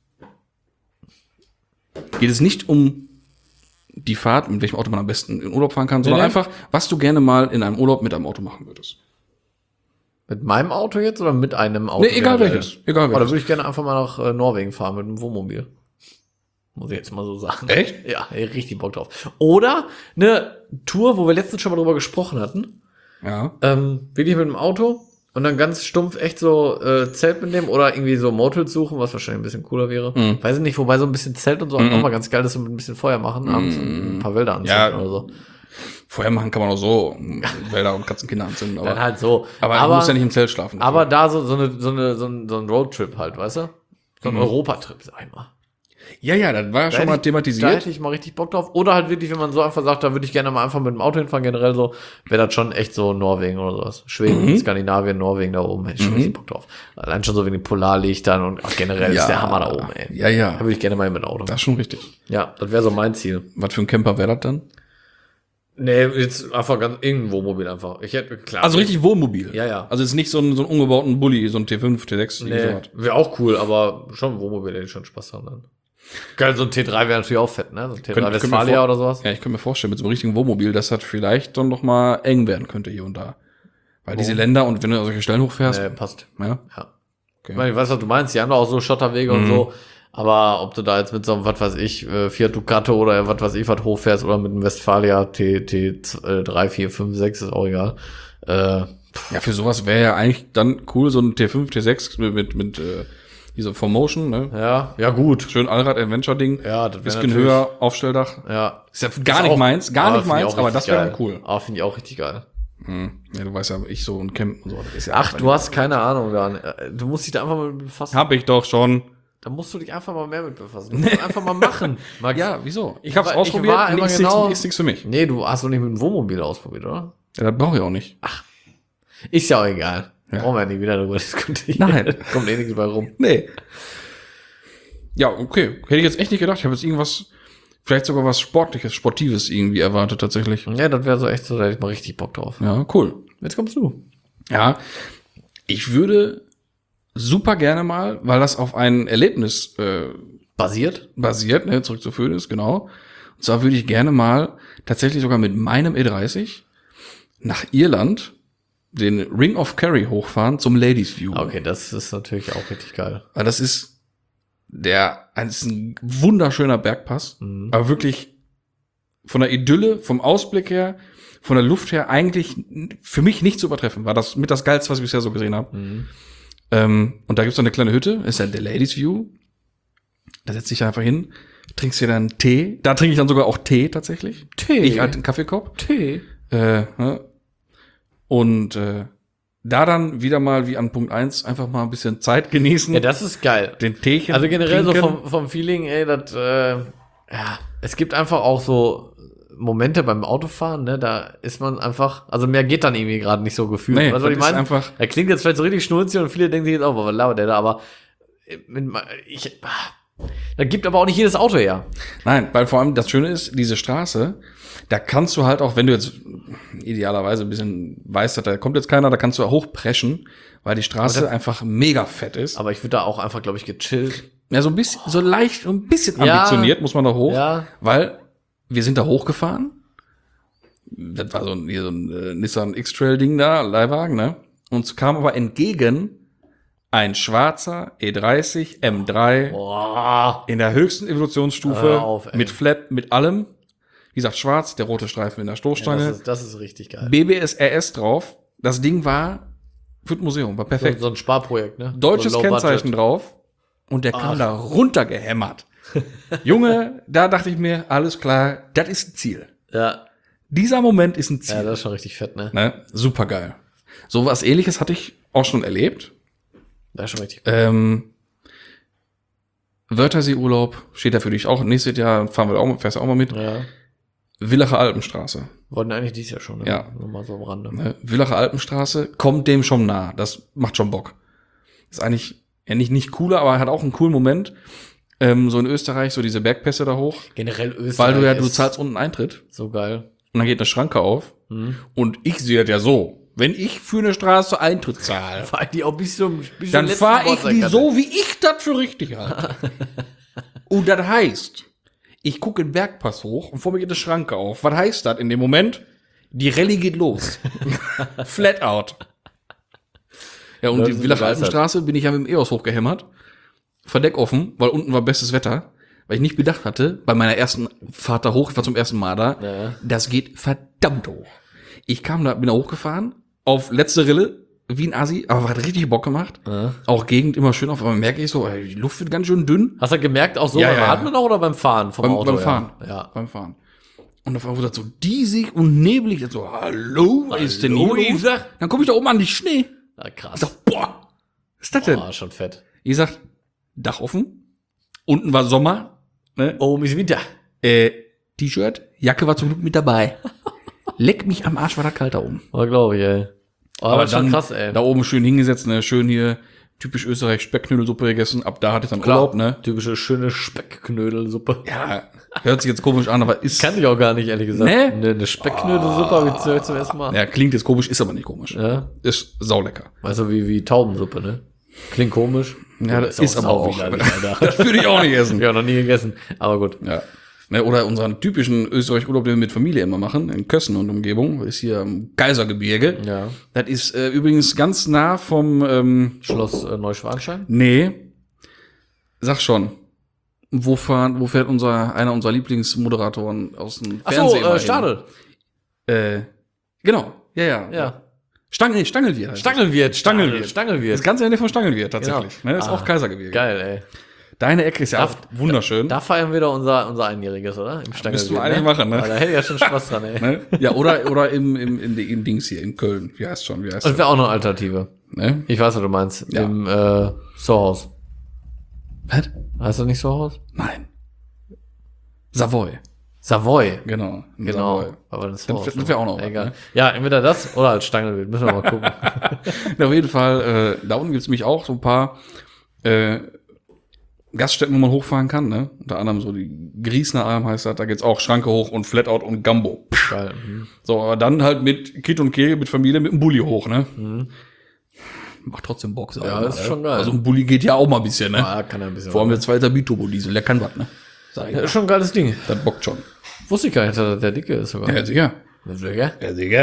Geht es nicht um die Fahrt, mit welchem Auto man am besten in Urlaub fahren kann, sondern nee. einfach, was du gerne mal in einem Urlaub mit einem Auto machen würdest. Mit meinem Auto jetzt oder mit einem Auto? Nee, egal generell? welches. Egal Oh, da welches. würde ich gerne einfach mal nach äh, Norwegen fahren mit einem Wohnmobil. Muss ich jetzt mal so sagen. Echt? Ja, ey, richtig Bock drauf. Oder eine Tour, wo wir letztens schon mal drüber gesprochen hatten. Ja. Ähm, wirklich mit dem Auto und dann ganz stumpf echt so äh, Zelt mitnehmen oder irgendwie so Motels suchen, was wahrscheinlich ein bisschen cooler wäre. Mhm. Weiß ich nicht, wobei so ein bisschen Zelt und so Mhm. auch mal ganz geil ist und mit ein bisschen Feuer machen abends und ein paar Wälder anzünden Ja. oder so. Feuer machen kann man auch so, Wälder und Katzenkinder anzünden. Aber, Dann halt so. aber, du musst ja nicht im Zelt schlafen. Aber da so, so, eine, so, eine, so, ein, so ein Roadtrip halt, weißt du? So ein Mhm. Europatrip, sag ich mal. ja, ja, das war ja Da schon mal hätte ich- Da thematisiert. hätte ich mal richtig Bock drauf. Oder halt wirklich, wenn man so einfach sagt, da würde ich gerne mal einfach mit dem Auto hinfahren, generell so, wäre das schon echt so Norwegen oder sowas. Schweden, Mhm. Skandinavien, Norwegen da oben, hätte ich schon Mhm. richtig Bock drauf. Allein schon so wegen den Polarlichtern und ach, generell Ja. ist der Hammer da oben, ey. Ja, ja. Da würde ich gerne mal mit dem Auto. Das ist schon richtig. Ja, das wäre so mein Ziel. Was für ein Camper wäre das dann? Nee, jetzt einfach ganz irgendein Wohnmobil einfach. Ich hätte, klar. Also richtig Wohnmobil. Ja, ja. Also jetzt nicht so ein, so einen umgebauten Bulli, so ein T fünf, T sechs, irgendwie Nee, sowas. wäre auch cool, aber schon ein Wohnmobil hätte ich schon Spaß dran dann. Geil, so ein T drei wäre natürlich auch fett, ne? So ein T drei Könnt- könnt mir Westfalia vor- oder sowas. Ja, ich könnte mir vorstellen, mit so einem richtigen Wohnmobil, dass das vielleicht dann noch mal eng werden könnte hier und da. Weil diese Länder und wenn du solche Stellen hochfährst, Nee, passt. ja, Ja. okay. Ich meine, ich weiß, was du meinst, die haben doch auch so Schotterwege und Mhm. so. Aber ob du da jetzt mit so einem, was weiß ich, äh, Fiat Ducato oder was weiß ich, was hochfährst oder mit einem Westfalia T, T drei, vier, fünf, sechs, ist auch egal. Äh, Ja, für sowas wäre ja eigentlich dann cool, so ein T fünf, T sechs mit, mit, mit äh, dieser Formotion, ne? ja, ja gut. Schön Allrad-Adventure-Ding. Ja, das wäre Bisschen natürlich- höher, Aufstelldach. Ja. Ist ja gar nicht auch- meins, gar aber nicht find ich meins, auch aber richtig das wäre geil. cool. Ah, finde ich auch richtig geil. Hm. Ja, du weißt ja, ich so ein Camp und so. Das ist ja Ach, du hast keine Ahnung, Dan. Äh, Du musst dich da einfach mal mit befassen. Hab ich doch schon. Da musst du dich einfach mal mehr mit befassen. Du musst das einfach mal machen. Max. Ja, wieso? Ich Ich hab's war- ich ausprobiert, war immer nichts, genau- nichts, nichts für mich. Nee, du hast doch nicht mit dem Wohnmobil ausprobiert, oder? Ja, das brauche ich auch nicht. Ist ja auch egal. Ja. Brauchen wir ja nicht wieder darüber diskutieren. Nein. Kommt eh nichts bei rum. Nee. Ja, okay. Hätte ich jetzt echt nicht gedacht. Ich habe jetzt irgendwas, vielleicht sogar was Sportliches, Sportives irgendwie erwartet tatsächlich. Ja, das wäre so echt so, da hätte ich mal richtig Bock drauf. Ja, cool. Jetzt kommst du. Ja, ich würde super gerne mal, weil das auf ein Erlebnis äh, Basiert? basiert, ne, zurückzuführen ist, genau. Und zwar würde ich gerne mal tatsächlich sogar mit meinem E dreißig nach Irland den Ring of Kerry hochfahren zum Ladies View. Okay, das ist natürlich auch richtig geil. Weil das ist der, das ist ein wunderschöner Bergpass, Mhm. aber wirklich von der Idylle, vom Ausblick her, von der Luft her eigentlich für mich nicht zu übertreffen. War das mit das Geilste, was ich bisher so gesehen habe. Mhm. Ähm, und da gibt's so eine kleine Hütte, ist ja der Ladies View. Da setzt dich einfach hin, trinkst dir dann Tee. Da trinke ich dann sogar auch Tee tatsächlich. Tee? Ich halt einen Kaffeekorb. Tee? Äh, ne? Und äh, da dann wieder mal wie an Punkt eins einfach mal ein bisschen Zeit genießen. Ja, das ist geil. den Teechen Also generell so trinken. vom, vom Feeling, ey, das, äh, ja, es gibt einfach auch so Momente beim Autofahren, ne, da ist man einfach, also mehr geht dann irgendwie gerade nicht so gefühlt. Nee, weißt du, was das ich ist meine? einfach- Er klingt jetzt vielleicht so richtig schnulzig und viele denken sich jetzt auch, was labert der da, aber äh, mit, ich, da gibt aber auch nicht jedes Auto her. Nein, weil vor allem das Schöne ist, diese Straße, da kannst du halt auch, wenn du jetzt idealerweise ein bisschen weißt, dass da kommt jetzt keiner, da kannst du hochpreschen, weil die Straße das- einfach mega fett ist. Aber ich würde da auch einfach, glaube ich, gechillt. Ja, so ein bisschen, so leicht, so ein bisschen Ja. ambitioniert muss man da hoch, Ja. weil wir sind da hochgefahren. Das war so ein, hier so ein äh, Nissan X-Trail-Ding da, Leihwagen, ne? Uns kam aber entgegen ein schwarzer E dreißig M drei Boah. in der höchsten Evolutionsstufe Hör auf, ey. mit Flat, mit allem. Wie gesagt, schwarz, der rote Streifen in der Ja, Stoßstange, das, ist, das ist richtig geil. B B S R S drauf. Das Ding war für das Museum, war So, perfekt. so ein Sparprojekt, ne? Deutsches so Low Kennzeichen Budget. drauf und der kam Ach. da runtergehämmert. Junge, da dachte ich mir, alles klar, das ist ein Ziel. Ja. Dieser Moment ist ein Ziel. Ja, das ist schon richtig fett, ne? Ne? Super geil. So was Ähnliches hatte ich auch schon erlebt. Das ist schon richtig. Ähm, Wörthersee-Urlaub steht da für dich auch. Nächstes Jahr fahren wir auch, fährst du auch mal mit. Ja. Villacher Alpenstraße. Wollten eigentlich dies Jahr schon, ne? Ja. Nur mal so am Rande. Ne? Villacher Alpenstraße kommt dem schon nah. Das macht schon Bock. Ist eigentlich ja nicht, nicht cooler, aber hat auch einen coolen Moment. Ähm, so in Österreich, so diese Bergpässe da hoch. Generell Österreich. Weil du ja, du ist zahlst unten Eintritt. so geil. Und dann geht eine Schranke auf. Mhm. Und ich sehe das ja so. Wenn ich für eine Straße Eintritt zahle, Fahr die auch bis zum, bis dann zum letzten fahre ich die Bordstein. so, wie ich das für richtig halte. Und das heißt, ich gucke den Bergpass hoch und vor mir geht eine Schranke auf. Was heißt das in dem Moment? Die Rallye geht los. Flat out. Ja, und Leute die sind Villacher begeistert. Alpenstraße bin ich ja mit dem E O S hochgehämmert. Verdeck offen, weil unten war bestes Wetter. Weil ich nicht bedacht hatte, bei meiner ersten Fahrt da hoch, ich war zum ersten Mal da, Ja. das geht verdammt hoch. Ich kam da, bin da hochgefahren, auf letzte Rille, wie ein Assi, aber hat richtig Bock gemacht. Ja. Auch Gegend immer schön auf, aber merke ich so, ey, die Luft wird ganz schön dünn. Hast du gemerkt, auch so Ja, beim ja, ja. Atmen auch oder beim Fahren vom Beim, Auto? beim Fahren. Ja. ja. Beim Fahren. Und auf einmal wurde das so diesig und neblig. Ich so, hallo, was ist denn hier Hallo, los? Isa? Dann komme ich da oben an die Schnee. Ja, Ich krass. sag, boah, was ist das denn? Oh, schon fett. Ich sag, Dach offen. Unten war Sommer. Ne? Oben ist Winter. Äh, T-Shirt, Jacke war zum Glück mit dabei. Leck mich am Arsch, war das kalt da oben. Oh, glaube ich, ey. Oh, Aber das ist schon dann krass, ey. da oben schön hingesetzt, ne? Schön hier typisch Österreich Speckknödelsuppe gegessen. Ab da hatte ich dann Klar. Urlaub, ne? Typische schöne Speckknödelsuppe. Ja, hört sich jetzt komisch an, aber ist. Kann ich auch gar nicht, ehrlich gesagt. Nee? Ne, eine Speckknödelsuppe habe ich zum- zum ersten Mal. Ja, klingt jetzt komisch, ist aber nicht komisch. Ja. Ist saulecker. Also wie, wie Taubensuppe, ne? Klingt komisch. Ja, das ist aber auch. widerlich, Alter. Das würde ich auch nicht essen. Ja, noch nie gegessen. Aber gut. Ja. Ne, oder unseren typischen Österreich-Urlaub, den wir mit Familie immer machen, in Kössen und Umgebung, ist hier im Kaisergebirge. Ja. Das ist äh, übrigens ganz nah vom, ähm, Schloss äh, Neuschwanstein. nee, sag schon. Wo, fahren, wo fährt unser, einer unserer Lieblingsmoderatoren aus dem Achso, Fernsehen? äh, Stadel. Äh, genau, ja, ja. Ja. Stangl, nee, Stangelwirt. heißt Stangelwirt. Stangelwirt. Stadel, Stangelwirt. Das ist ganz Ende von Stangelwirt, tatsächlich. Genau. Ne, ist Ah, auch Kaisergebirge. Geil, ey. Deine Ecke ist ja Da- auch wunderschön. Da feiern wir doch unser, unser Einjähriges, oder? Im Stangelwirt. müssten wir eigentlich machen, ne? Aber da hätte ich ja schon Spaß dran, ey. Ne? Ja, oder, oder im, im, in, in Dings hier, in Köln. Wie heißt schon? Wie heißt Das wäre auch noch eine Alternative. Ne? Ich weiß, was du meinst. Ja. Im äh, Sohaus. Was? Heißt das nicht Sohaus? Nein. Savoy. Savoy. Genau. in Genau. Savoy. Aber das, Das wär- das wär auch noch was, Egal. ne? Ja, entweder das oder als Stangelwirt. Müssen wir mal gucken. Ja, auf jeden Fall, äh, da unten gibt's nämlich auch so ein paar äh, Gaststätten, wo man hochfahren kann. Ne? Unter anderem so die Griesner Alm heißt das. Da geht's auch Schranke hoch und Flatout und Gambo. Geil. Mhm. So, aber dann halt mit Kid und Kehl, mit Familie, mit dem Bulli hoch. Ne? Macht trotzdem Bock. sag ich Ja, mal, ist ne? schon geil. Also ein Bulli geht ja auch mal ein bisschen. Ne? Ah, kann ja ein bisschen. Vor allem was, der zweite Biturbo-Diesel, der kann was. Ne? Sag ich ja, mal. ist schon ein geiles Ding. Das bockt schon. Wusste ich gar nicht, dass er der Dicke ist sogar. Ja, sicher. Ja, sicher. Ja, sicher.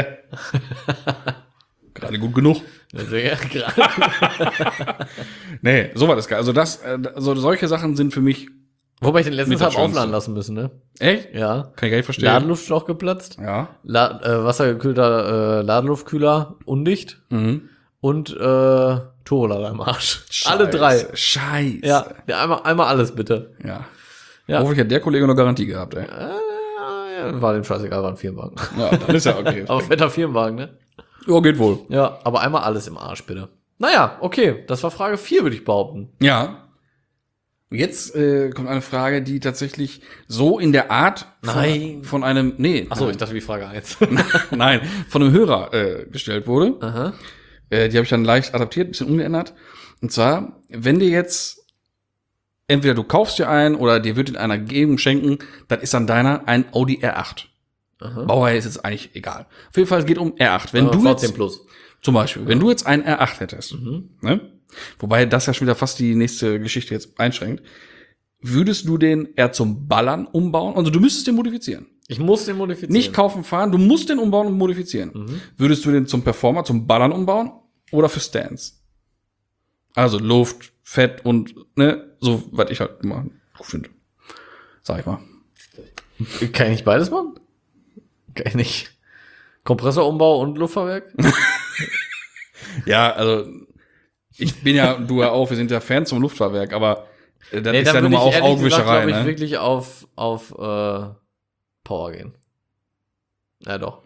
Gerade gut genug. Ja, sicher. Gerade. Nee, so war das geil. Also das, äh, also solche Sachen sind für mich Wobei ich den letztens Mit das habe aufladen Schönste. lassen müssen, ne? echt? Ja. Kann ich gar nicht verstehen. Ladeluftschlauch geplatzt. Ja. La äh, wassergekühlter äh, Ladeluftkühler undicht. Mhm. Und äh, Turbolader im Arsch. Alle drei. Scheiße. Ja, ja, einmal, einmal alles bitte. Ja. Ja. Hoffentlich hat der Kollege noch Garantie gehabt, ey. Äh, war dem scheißegal, war ein Firmenwagen. Ja, dann ist ja okay. Aber fetter Firmenwagen, ne? Ja, geht wohl. Ja, aber einmal alles im Arsch, bitte. Naja, okay, das war Frage vier, würde ich behaupten. Ja. Jetzt äh, kommt eine Frage, die tatsächlich so in der Art von, Nein. von einem, nee, Achso, nein, ich dachte wie Frage eins. nein, von einem Hörer äh, gestellt wurde. Aha. Äh, die habe ich dann leicht adaptiert, ein bisschen umgeändert. Und zwar, wenn dir jetzt entweder du kaufst dir einen oder dir wird in einer Gegend schenken, dann ist dann deiner ein Audi R acht. Aha. Baureihe ist jetzt eigentlich egal. Auf jeden Fall, es geht um R acht. Wenn Aber du V jetzt, zehn Plus. zum Beispiel, wenn du jetzt einen R acht hättest, Mhm. ne? Wobei das ja schon wieder fast die nächste Geschichte jetzt einschränkt, würdest du den eher zum Ballern umbauen? Also du müsstest den modifizieren. Ich muss den modifizieren. Nicht kaufen, fahren, du musst den umbauen und modifizieren. Mhm. Würdest du den zum Performer, zum Ballern umbauen oder für Stands? Also Luft, Fett und, ne, so, was ich halt immer gut finde. Sag ich mal. Kann ich nicht beides machen? Kann ich nicht. Kompressorumbau und Luftfahrwerk? Ja, also, ich bin ja, du ja auch, wir sind ja Fans zum Luftfahrwerk, aber äh, das Nee, ist dann ja nun würde mal ich auch ehrlich gesagt, Augenwischerei, glaube ich, ne? wirklich auf, auf äh, Power gehen. Ja, doch.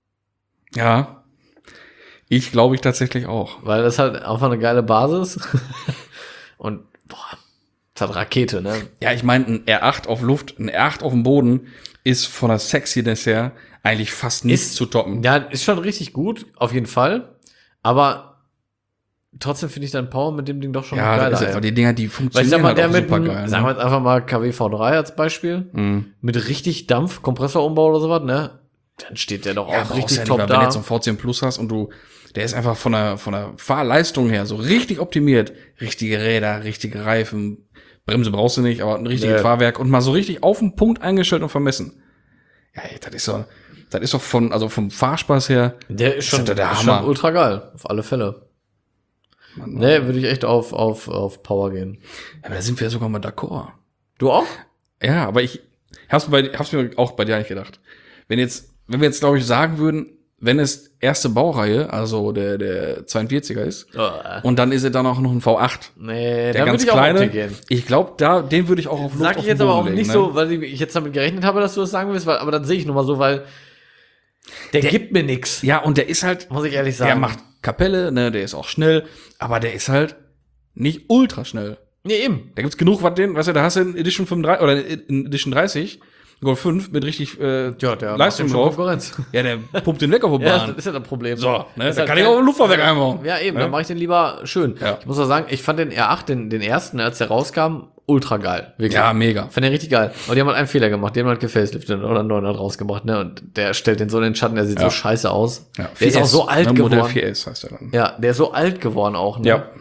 Ja. Ich glaube ich tatsächlich auch. Weil das halt einfach eine geile Basis. Und, boah, Das hat Rakete, ne? Ja, ich meine, ein R acht auf Luft, ein R acht auf dem Boden ist von der Sexiness her eigentlich fast nicht Ist- zu toppen. Ja, ist schon richtig gut, auf jeden Fall. Aber trotzdem finde ich dein Power mit dem Ding doch schon Ja, geiler. das ist ey. einfach, die Dinger, die Weil ich funktionieren sag mal, halt der auch mit, super einem, geil. sagen wir Ne? jetzt einfach mal K W V drei als Beispiel, Mhm. mit richtig Dampf, Kompressorumbau oder sowas, ne? Dann steht der doch Ja, auch brauchst richtig ja nicht, top weil wenn du da. jetzt so einen V zehn Plus hast und du, der ist einfach von der, von der Fahrleistung her so richtig optimiert. Richtige Räder, richtige Reifen, Bremse brauchst du nicht, aber ein richtiges Nee. Fahrwerk und mal so richtig auf den Punkt eingestellt und vermessen. Ja, ey, das ist so, das ist doch von, also vom Fahrspaß her, Der ist schon, ist ja der ist Hammer. schon ultra geil, auf alle Fälle. Mann, Nee, würde ich echt auf, auf, auf Power gehen. ja, aber da sind wir ja sogar mal d'accord. Du auch? Ja, aber ich hab's, bei, hab's mir auch bei dir nicht gedacht. Wenn jetzt, wenn wir jetzt, glaube ich, sagen würden, wenn es erste Baureihe, also der, der zweiundvierziger ist, und dann ist er dann auch noch ein V acht. Nee, Der da ganz würde ich auch kleine, Optik gehen. ich glaube, da, den würde ich auch auf Luft Sag auf ich den jetzt aber Boden auch legen, nicht ne? so, weil ich jetzt damit gerechnet habe, dass du das sagen willst, weil, aber dann sehe ich nur mal so, weil der, gibt mir nix, Ja, und der ist halt, muss ich ehrlich sagen. der macht Kapelle, ne, der ist auch schnell, aber der ist halt nicht ultra schnell. Nee, eben. Da gibt's genug, was den, weißt du, da hast du in Edition fünfunddreißig oder in Edition dreißig, Golf fünf mit richtig äh, Ja, der Leistung macht schon drauf. Konkurrenz. Ja, der pumpt den weg auf die Ja, Bahn. das ist ja das Problem. So, ne, Ist da halt kann ich kein- auch ein Luftfahrwerk einbauen. Ja, eben, Ne? dann mache ich den lieber schön. Ja. Ich muss auch sagen, ich fand den R acht, den, den ersten, als der rauskam, ultra geil. Wirklich. Ja, mega. Fand den richtig geil. Aber die haben halt einen Fehler gemacht. Die haben halt gefaceliftet oder einen neuen halt rausgebracht, ne? Und der stellt den so in den Schatten, der sieht Ja. so scheiße aus. Ja, der ist auch 4S, so alt ne, geworden. Modell vier S heißt er dann. Ja, der ist so alt geworden auch, ne? Ja.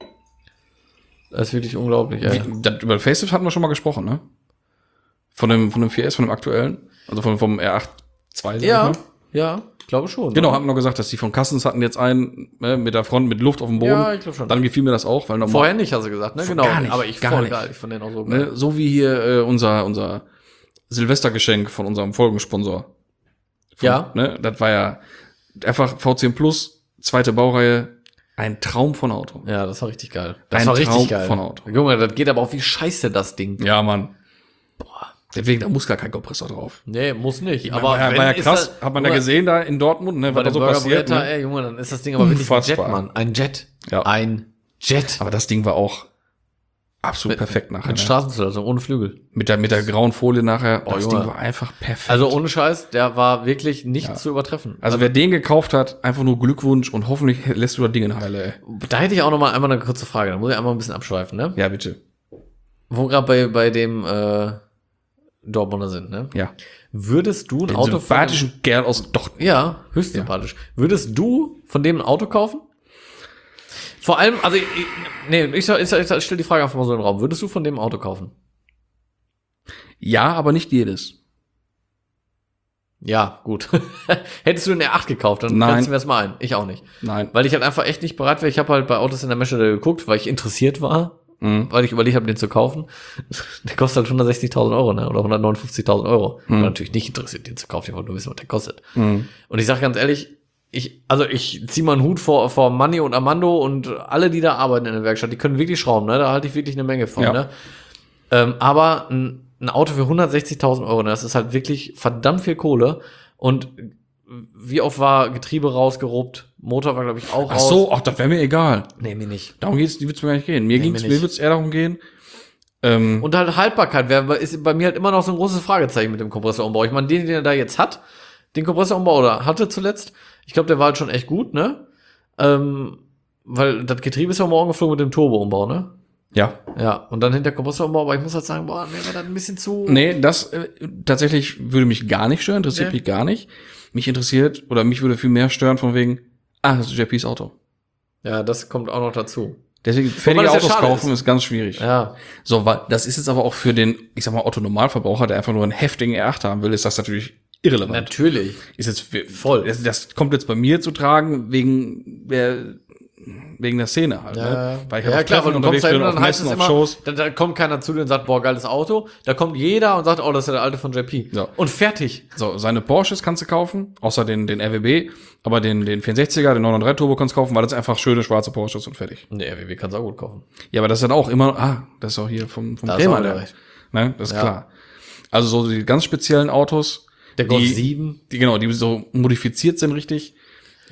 Das ist wirklich unglaublich, ey. Wie, das, über Facelift hatten wir schon mal gesprochen, ne? Von dem, von dem vier S, von dem aktuellen. Also von, vom R acht zwei. sag Ja, ich mal. ja, ich glaube schon. Genau, ne? hatten wir gesagt, dass die von Kassens hatten jetzt einen ne, mit der Front mit Luft auf dem Boden. Ja, ich glaub schon. Dann gefiel mir das auch, weil normal, Vorher nicht, hast du gesagt, ne? Genau. Gar nicht, aber ich gar voll nicht. geil. Ich fand den auch so geil. ne, so wie hier äh, unser unser Silvestergeschenk von unserem Folgensponsor. Von, Ja. Ne, das war ja einfach V zehn Plus, zweite Baureihe, ein Traum von Auto. Ja, das war richtig geil. Das Ein war richtig Traum geil. von Auto. Junge, das geht aber auch wie scheiße, das Ding. Ja, Mann. Boah. Deswegen, da muss gar kein Kompressor drauf. Nee, muss nicht. Aber Aber war, ja, wenn, war ja ist krass, das- hat man ja Junge, gesehen da in Dortmund, ne, Bei was da der so Burger passiert. Burrata, Ne? ey, Junge, dann ist das Ding aber wirklich ein Jet, Unfassbar. Mann. Ein Jet. Ja. Ein Jet. Aber das Ding war auch absolut perfekt nachher. Mit Ne? Straßenzulassung, ohne Flügel. Mit der, mit der grauen Folie nachher, Oh, das Junge. Ding war einfach perfekt. Also ohne Scheiß, der war wirklich nicht Ja. zu übertreffen. Also wer den gekauft hat, einfach nur Glückwunsch und hoffentlich lässt du das Ding in Heile, ey. Da hätte ich auch noch mal einmal eine kurze Frage. Da muss ich einmal ein bisschen abschweifen, ne? Ja, bitte. Wo gerade bei, bei dem äh, Dortmunder sind, ne? Ja. Würdest du ein Den Auto von sympathischen Kerl aus Dortmund. dem, Ja, höchst sympathisch. Würdest du von dem ein Auto kaufen? Vor allem, also, ich, ich- nee, ich, ich, ich, ich stelle die Frage einfach mal so in den Raum. Würdest du von dem ein Auto kaufen? Ja, aber nicht jedes. Ja, gut. Hättest du den R acht gekauft, dann Nein. grenzen wir es mal ein. Ich auch nicht. Nein. Weil ich halt einfach echt nicht bereit wäre. Ich habe halt bei Autos in der Mesche geguckt, weil ich interessiert war, Mhm. weil ich überlegt habe, den zu kaufen. Der kostet halt hundertsechzigtausend Euro, ne? Oder hundertneunundfünfzigtausend Euro. Ich war natürlich nicht interessiert, den zu kaufen. Ich wollte nur wissen, was der kostet. Mhm. Und ich sage ganz ehrlich, ich, also ich ziehe mal einen Hut vor, vor Manni und Armando und alle, die da arbeiten in der Werkstatt, die können wirklich schrauben, ne? Da halte ich wirklich eine Menge von, Ja. ne? Ähm, aber ein, ein Auto für hundertsechzigtausend Euro, ne? Das ist halt wirklich verdammt viel Kohle. Und wie oft war Getriebe rausgeruppt? Motor war, glaube ich, auch Ach raus. so, ach, das wäre mir egal. Nee, mir nicht. Darum geht's, die wird's mir gar nicht gehen. Mir Nee, ging's, mir mir nicht. wird's eher darum gehen. Ähm, Und halt Haltbarkeit wäre, ist bei mir halt immer noch so ein großes Fragezeichen mit dem Kompressorumbau. Ich meine, den, den er da jetzt hat, den Kompressorumbau oder hatte zuletzt, ich glaube, der war halt schon echt gut, ne? Ähm, weil das Getriebe ist ja morgen geflogen mit dem Turboumbau, ne? ja. Ja, und dann hinter Kompressorumbau, aber ich muss halt sagen, boah, mir war das ein bisschen zu. Nee, das äh, tatsächlich würde mich gar nicht stören, interessiert Nee. mich gar nicht. Mich interessiert, oder mich würde viel mehr stören von wegen, ah, das ist J Ps Auto. Ja, das kommt auch noch dazu. Deswegen, fertige das ja Autos schade kaufen ist. ist. ganz schwierig. Ja, So, weil das ist jetzt aber auch für den, ich sag mal, Otto-Normalverbraucher, der einfach nur einen heftigen R acht haben will, ist das natürlich irrelevant. natürlich. Ist jetzt Voll. Das, das kommt jetzt bei mir zu tragen wegen der wegen der Szene halt, Ja, ne? Weil ich halt ja auf klar, Treffen weil du unterwegs kommst da hin bin, und auf dann heißt es Messen, auf immer, Shows. da, da kommt keiner zu dir und sagt, boah, geiles Auto. Da kommt jeder und sagt, oh, das ist ja der alte von J P. Ja. Und fertig. So, seine Porsches kannst du kaufen, außer den, den R W B, aber den, den vierundsechziger, den neunhundertdrei Turbo kannst du kaufen, weil das einfach schöne schwarze Porsches und fertig. Nee, R W B kannst du auch gut kaufen. Ja, aber das ist dann auch immer, ah, das ist auch hier vom, vom Da ist Bremer, auch der, wieder recht. ne, das ist Ja. klar. Also so die ganz speziellen Autos, Der Golf die, sieben. die, genau, die so modifiziert sind richtig,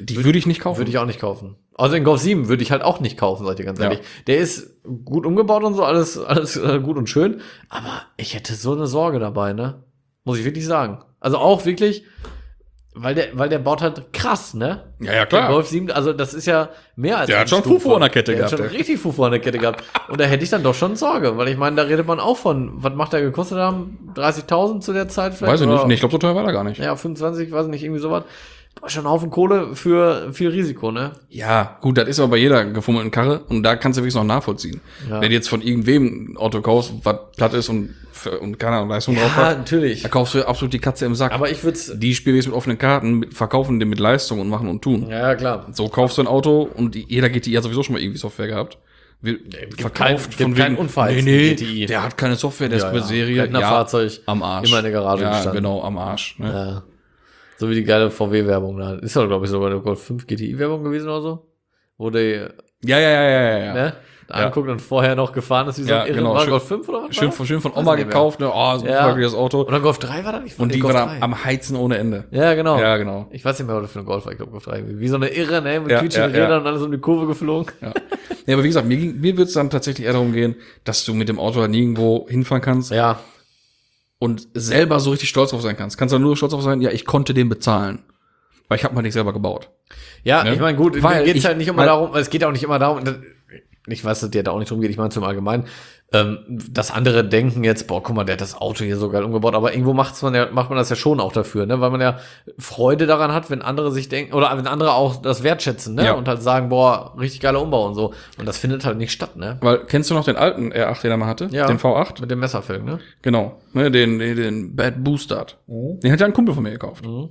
Die würde ich nicht kaufen. Würde ich auch nicht kaufen. Also den Golf sieben würde ich halt auch nicht kaufen, sag ich dir ganz Ja. ehrlich. Der ist gut umgebaut und so, alles, alles äh, gut und schön. Aber ich hätte so eine Sorge dabei, ne? Muss ich wirklich sagen. Also auch wirklich, weil der, weil der baut halt krass, ne? Ja, ja, Der klar. Golf sieben, also das ist ja mehr als Der ein hat schon Stufe. Fufu an der Kette der gehabt, hat schon ey. richtig Fufu an der Kette gehabt. Und da hätte ich dann doch schon Sorge, weil ich meine, da redet man auch von, was macht der gekostet haben? dreißigtausend zu der Zeit vielleicht? Weiß ich nicht. Oder- Nee, ich glaube, so teuer war der gar nicht. Ja, fünfundzwanzig, weiß nicht, irgendwie sowas. Boah, schon ein Haufen Kohle für viel Risiko, ne? Ja, gut, das ist aber bei jeder gefummelten Karre und da kannst du wirklich noch nachvollziehen. Ja. Wenn du jetzt von irgendwem ein Auto kaufst, was platt ist und, und keine Ahnung, Leistung drauf Ja, hat, natürlich. da kaufst du absolut die Katze im Sack. Aber ich würde es. Die spielen jetzt mit offenen Karten, mit, verkaufen den mit Leistung und machen und tun. Ja, ja, klar. So kaufst du ein Auto und die, jeder G T I hat sowieso schon mal irgendwie Software gehabt. Wir, gibt kein- gibt keinen Unfall Nee, nee, G T I. der hat keine Software, der Ja, ist bei ja. Serie. Rentnerfahrzeug, am Arsch. immer in der Garage Ja, gestanden. genau, am Arsch. Ne? Ja. So wie die geile V W-Werbung da. Ist doch, glaube ich, sogar eine Golf fünf G T I-Werbung gewesen oder so. Wo der Ja, ja, ja, ja, ja. ne, da anguckt und vorher noch gefahren ist, wie so Ja, ein Irren. genau. War Schön- Golf fünf oder was? Schön, war das? schön von Weiß Oma nicht mehr. gekauft, ne? Oh, super Ja. das Auto. Oder Golf drei war das nicht? Und die Golf war drei. da am Heizen ohne Ende. Ja, genau. Ja, genau. Ich weiß nicht mehr, was das für ein Golf war. Ich glaube, Golf drei. Wie so eine Irre, ne? Mit Ja, quietschenden ja, ja. Rädern und alles um die Kurve geflogen. Ja. Ja, aber wie gesagt, mir, ging- mir wird es dann tatsächlich eher darum gehen, dass du mit dem Auto halt nirgendwo hinfahren kannst Ja. und selber so richtig stolz drauf sein kannst. Kannst du nur stolz drauf sein, ja, ich konnte den bezahlen. Weil ich habe mal nicht selber gebaut. Ja, Ne? ich meine, gut, Weil mir geht's ich- halt nicht immer weil- darum, es geht auch nicht immer darum, dass- ich weiß, dass dir da auch nicht drum geht, ich meine zum Allgemeinen, ähm, dass andere denken jetzt, boah, guck mal, der hat das Auto hier so geil umgebaut, aber irgendwo macht's man ja, macht man das ja schon auch dafür, ne, weil man ja Freude daran hat, wenn andere sich denken, oder wenn andere auch das wertschätzen, ne, Ja. und halt sagen, boah, richtig geiler Umbau und so, und das findet halt nicht statt, ne, Weil, kennst du noch den alten R acht, den er mal hatte? Ja. Den V acht? mit dem Messerfelgen, ne. Genau. Ne, den, den, den Bad Boostard. Den hat ja ein Kumpel von mir gekauft. Mhm.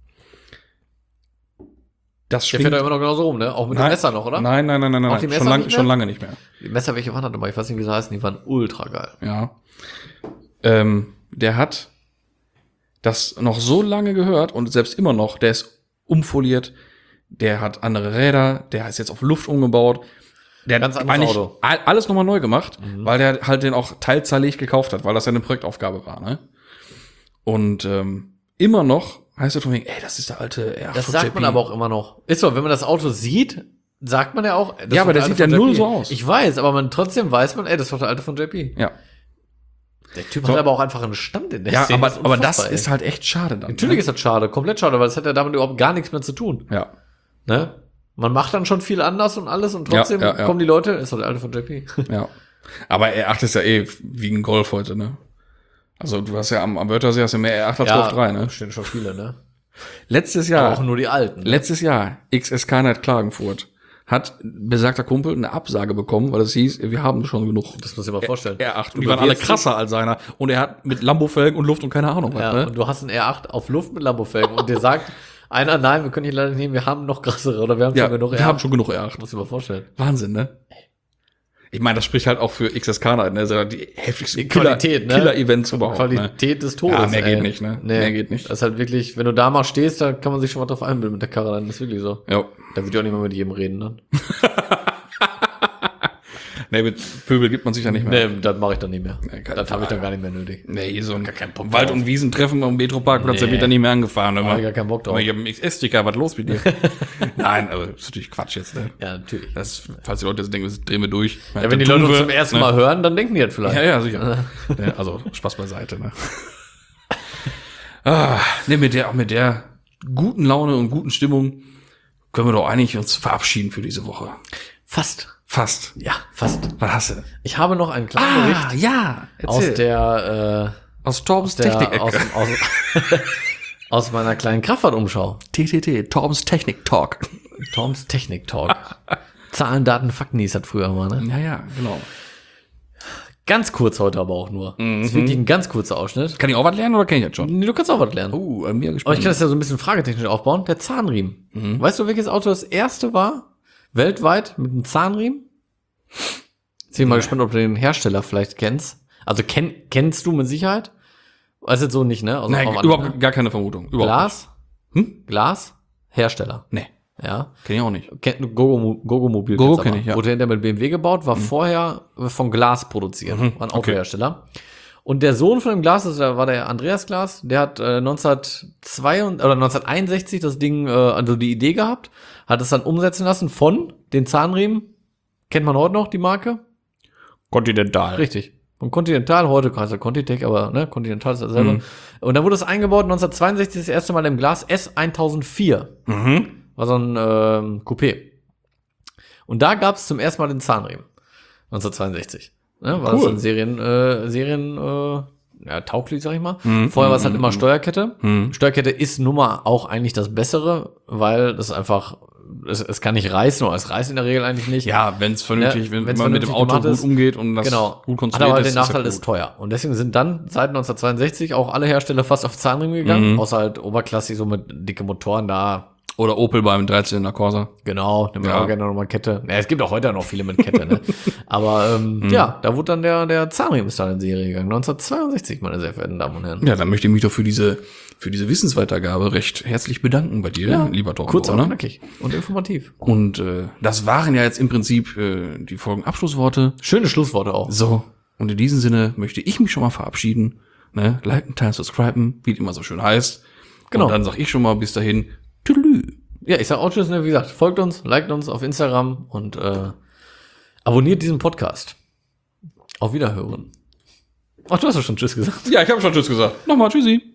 Das Der schwingt. fährt da immer noch genauso rum, ne, auch mit dem Nein. Messer noch, oder? Nein, nein, nein, nein, Auch nein. die Schon, Messer lang, nicht mehr? schon lange nicht mehr. Die Messer, welche waren das nochmal? Ich weiß nicht, wie sie heißen, die waren ultra geil. Ja. Ähm, der hat das noch so lange gehört und selbst immer noch, der ist umfoliert, der hat andere Räder, der ist jetzt auf Luft umgebaut. Der Ganz hat anderes eigentlich Auto. all- alles nochmal neu gemacht, Mhm. weil der halt den auch teilzahlig gekauft hat, weil das ja eine Projektaufgabe war, ne? Und ähm, immer noch heißt es von wegen, ey, das ist der alte R acht Das von sagt J P. man aber auch immer noch. Ist so, wenn man das Auto sieht, sagt man ja auch. das Ja, ist aber der alte sieht ja von J P. null so aus. Ich weiß, aber man trotzdem weiß man, ey, das ist doch der alte von J P. Ja, Der Typ So. hat aber auch einfach einen Stand in der ja Szene. aber, ist aber das unfassbar, ey. ist halt echt schade dann. Natürlich ne? ist das schade, komplett schade, weil das hat ja damit überhaupt gar nichts mehr zu tun. Ja. Ne? Man macht dann schon viel anders und alles und trotzdem Ja, ja, ja. kommen die Leute, ist doch der alte von J P. Ja. Aber R acht ist ja eh wie ein Golf heute, ne? Also du hast ja am, am Wörthersee hast du mehr R acht als Golf drei, ne? stehen schon viele, ne? Letztes Aber Jahr, auch nur die alten. Ne? letztes Jahr, X S K Night Klagenfurt, hat besagter Kumpel eine Absage bekommen, weil es hieß, wir haben schon genug Das muss ich mir mal vorstellen. R acht. Und Du die waren alle bewirbst dich- krasser als seiner. Und er hat mit Lambo-Felgen und Luft und keine Ahnung Ja, was, ne? und du hast einen R acht auf Luft mit Lambo-Felgen und dir sagt einer, nein, wir können ihn leider nicht nehmen, wir haben noch krassere oder wir haben Ja, schon genug wir R acht. haben schon genug R acht. Muss ich mir vorstellen. Wahnsinn, ne? Ich meine, das spricht halt auch für X S K Night, ne? Das ist ja die heftigste Die Qualität, ne? Killer-Events überhaupt, ne? Qualität des Todes. Ja, mehr ey. geht nicht, ne? Nee, Mehr geht nicht. Das ist halt wirklich, wenn du da mal stehst, da kann man sich schon was drauf einbilden mit der Karre, dann ist wirklich so. Ja. Da wird ja auch nicht mehr mit jedem reden, ne? Ne, mit Pöbel gibt man sich ja nicht mehr. Nee, das mache ich dann nicht mehr. Nee, keine das habe ich dann Frage. gar nicht mehr nötig. Nee, so ein keinen Bock Wald- drauf. und Wiesentreffen am Metroparkplatz, da Nee. wird er nicht mehr angefahren. Da Immer. habe ich gar keinen Bock drauf. Aber ich habe einen X S-Sticker, was los mit dir? Nein, aber das ist natürlich Quatsch jetzt, ne? Ja, natürlich. Das, falls die Leute jetzt denken, das drehen wir durch. Ja, wenn die Leute uns zum ersten Mal hören, dann denken die das vielleicht. Ja, ja, sicher. Ja, also, Spaß beiseite, ne? ah, ne, mit der, auch mit der guten Laune und guten Stimmung können wir doch eigentlich uns verabschieden für diese Woche. Fast. Fast. Ja, fast. Was hast du? Ich habe noch einen kleinen Bericht ja. aus der, äh, aus Torbens der Technik-Ecke. aus, aus, aus meiner kleinen Kraftfahrtumschau. T T T, Torbens Technik-Talk. Toms Technik Talk. Zahlen, Daten, Fakten hieß das früher mal, ne? Ja, ja, genau. Ganz kurz heute aber auch nur. Mhm. Das ist wirklich ein ganz kurzer Ausschnitt. Kann ich auch was lernen oder kenn ich das schon? Nee, du kannst auch was lernen. Uh, an mir Aber gespannt. ich kann das ja so ein bisschen fragetechnisch aufbauen. Der Zahnriemen. Mhm. Weißt du, welches Auto das erste war? Weltweit mit einem Zahnriemen? Jetzt bin ich mal gespannt, ob du den Hersteller vielleicht kennst. Also kenn, kennst du mit Sicherheit? Weiß jetzt so nicht, ne? Also Nein, auf Anhieb, überhaupt ne? gar keine Vermutung. Überhaupt Glas? Hm? Glas? Hersteller. nicht. Nee, Ja. kenn ich auch nicht. Kennt Gogo, Gogo Mobil. Gogo kennst du kenn aber. ich, ja. Wurde hinterher mit B M W gebaut, war vorher von Glas produziert. Mhm, War ein okay. Autohersteller. Und der Sohn von dem Glas, das war der Andreas Glas, der hat äh, neunzehnhundertzweiundsechzig oder neunzehnhunderteinundsechzig das Ding, äh, also die Idee gehabt, hat es dann umsetzen lassen von den Zahnriemen. Kennt man heute noch die Marke? Continental. Richtig. Und Continental, heute heißt er Contitech, aber ne, Continental ist dasselbe. Mhm. Und dann wurde es eingebaut, neunzehnhundertzweiundsechzig das erste Mal im Glas S tausendvier. Mhm. War so ein ähm, Coupé. Und da gab es zum ersten Mal den Zahnriemen. neunzehnhundertzweiundsechzig. Ne, war cool. Das so ein Serien, äh, Serien, äh, ja, tauglich, sag ich mal. Mhm. Vorher war es halt immer Steuerkette. Mhm. Steuerkette ist nun mal auch eigentlich das Bessere, weil das einfach, es, es kann nicht reißen, oder es reißt in der Regel eigentlich nicht. Ja, wenn es vernünftig, ja, wenn man mit dem Auto gut umgeht und das genau. gut konstruiert ist. Hat aber den ist, Nachteil, ist, ja ist teuer. Und deswegen sind dann seit neunzehnhundertzweiundsechzig auch alle Hersteller fast auf Zahnriemen gegangen, mhm. außer halt oberklassig so mit dicke Motoren da. Oder Opel beim dreizylinder Corsa. Genau, nehmen wir ja. auch gerne nochmal Kette. Ja, es gibt auch heute noch viele mit Kette, ne? Aber ähm, mhm. ja, da wurde dann der, der Zahnriemen ist dann in Serie gegangen. neunzehnhundertzweiundsechzig, meine sehr verehrten Damen und Herren. Ja, dann möchte ich mich doch für diese, für diese Wissensweitergabe recht herzlich bedanken bei dir, ja, lieber Torben. Kurz und knackig und informativ. Und äh, das waren ja jetzt im Prinzip äh, die Folgenabschlussworte. Schöne Schlussworte auch. So, und in diesem Sinne möchte ich mich schon mal verabschieden. Ne? Liken, teilen, subscriben, wie es immer so schön heißt. Genau. Und dann sag ich schon mal bis dahin, tüdelü. Ja, ich sag auch tschüss, ne? Wie gesagt, folgt uns, liked uns auf Instagram und äh, abonniert diesen Podcast. Auf Wiederhören. Ach, du hast doch schon tschüss gesagt. Ja, ich habe schon tschüss gesagt. Nochmal tschüssi.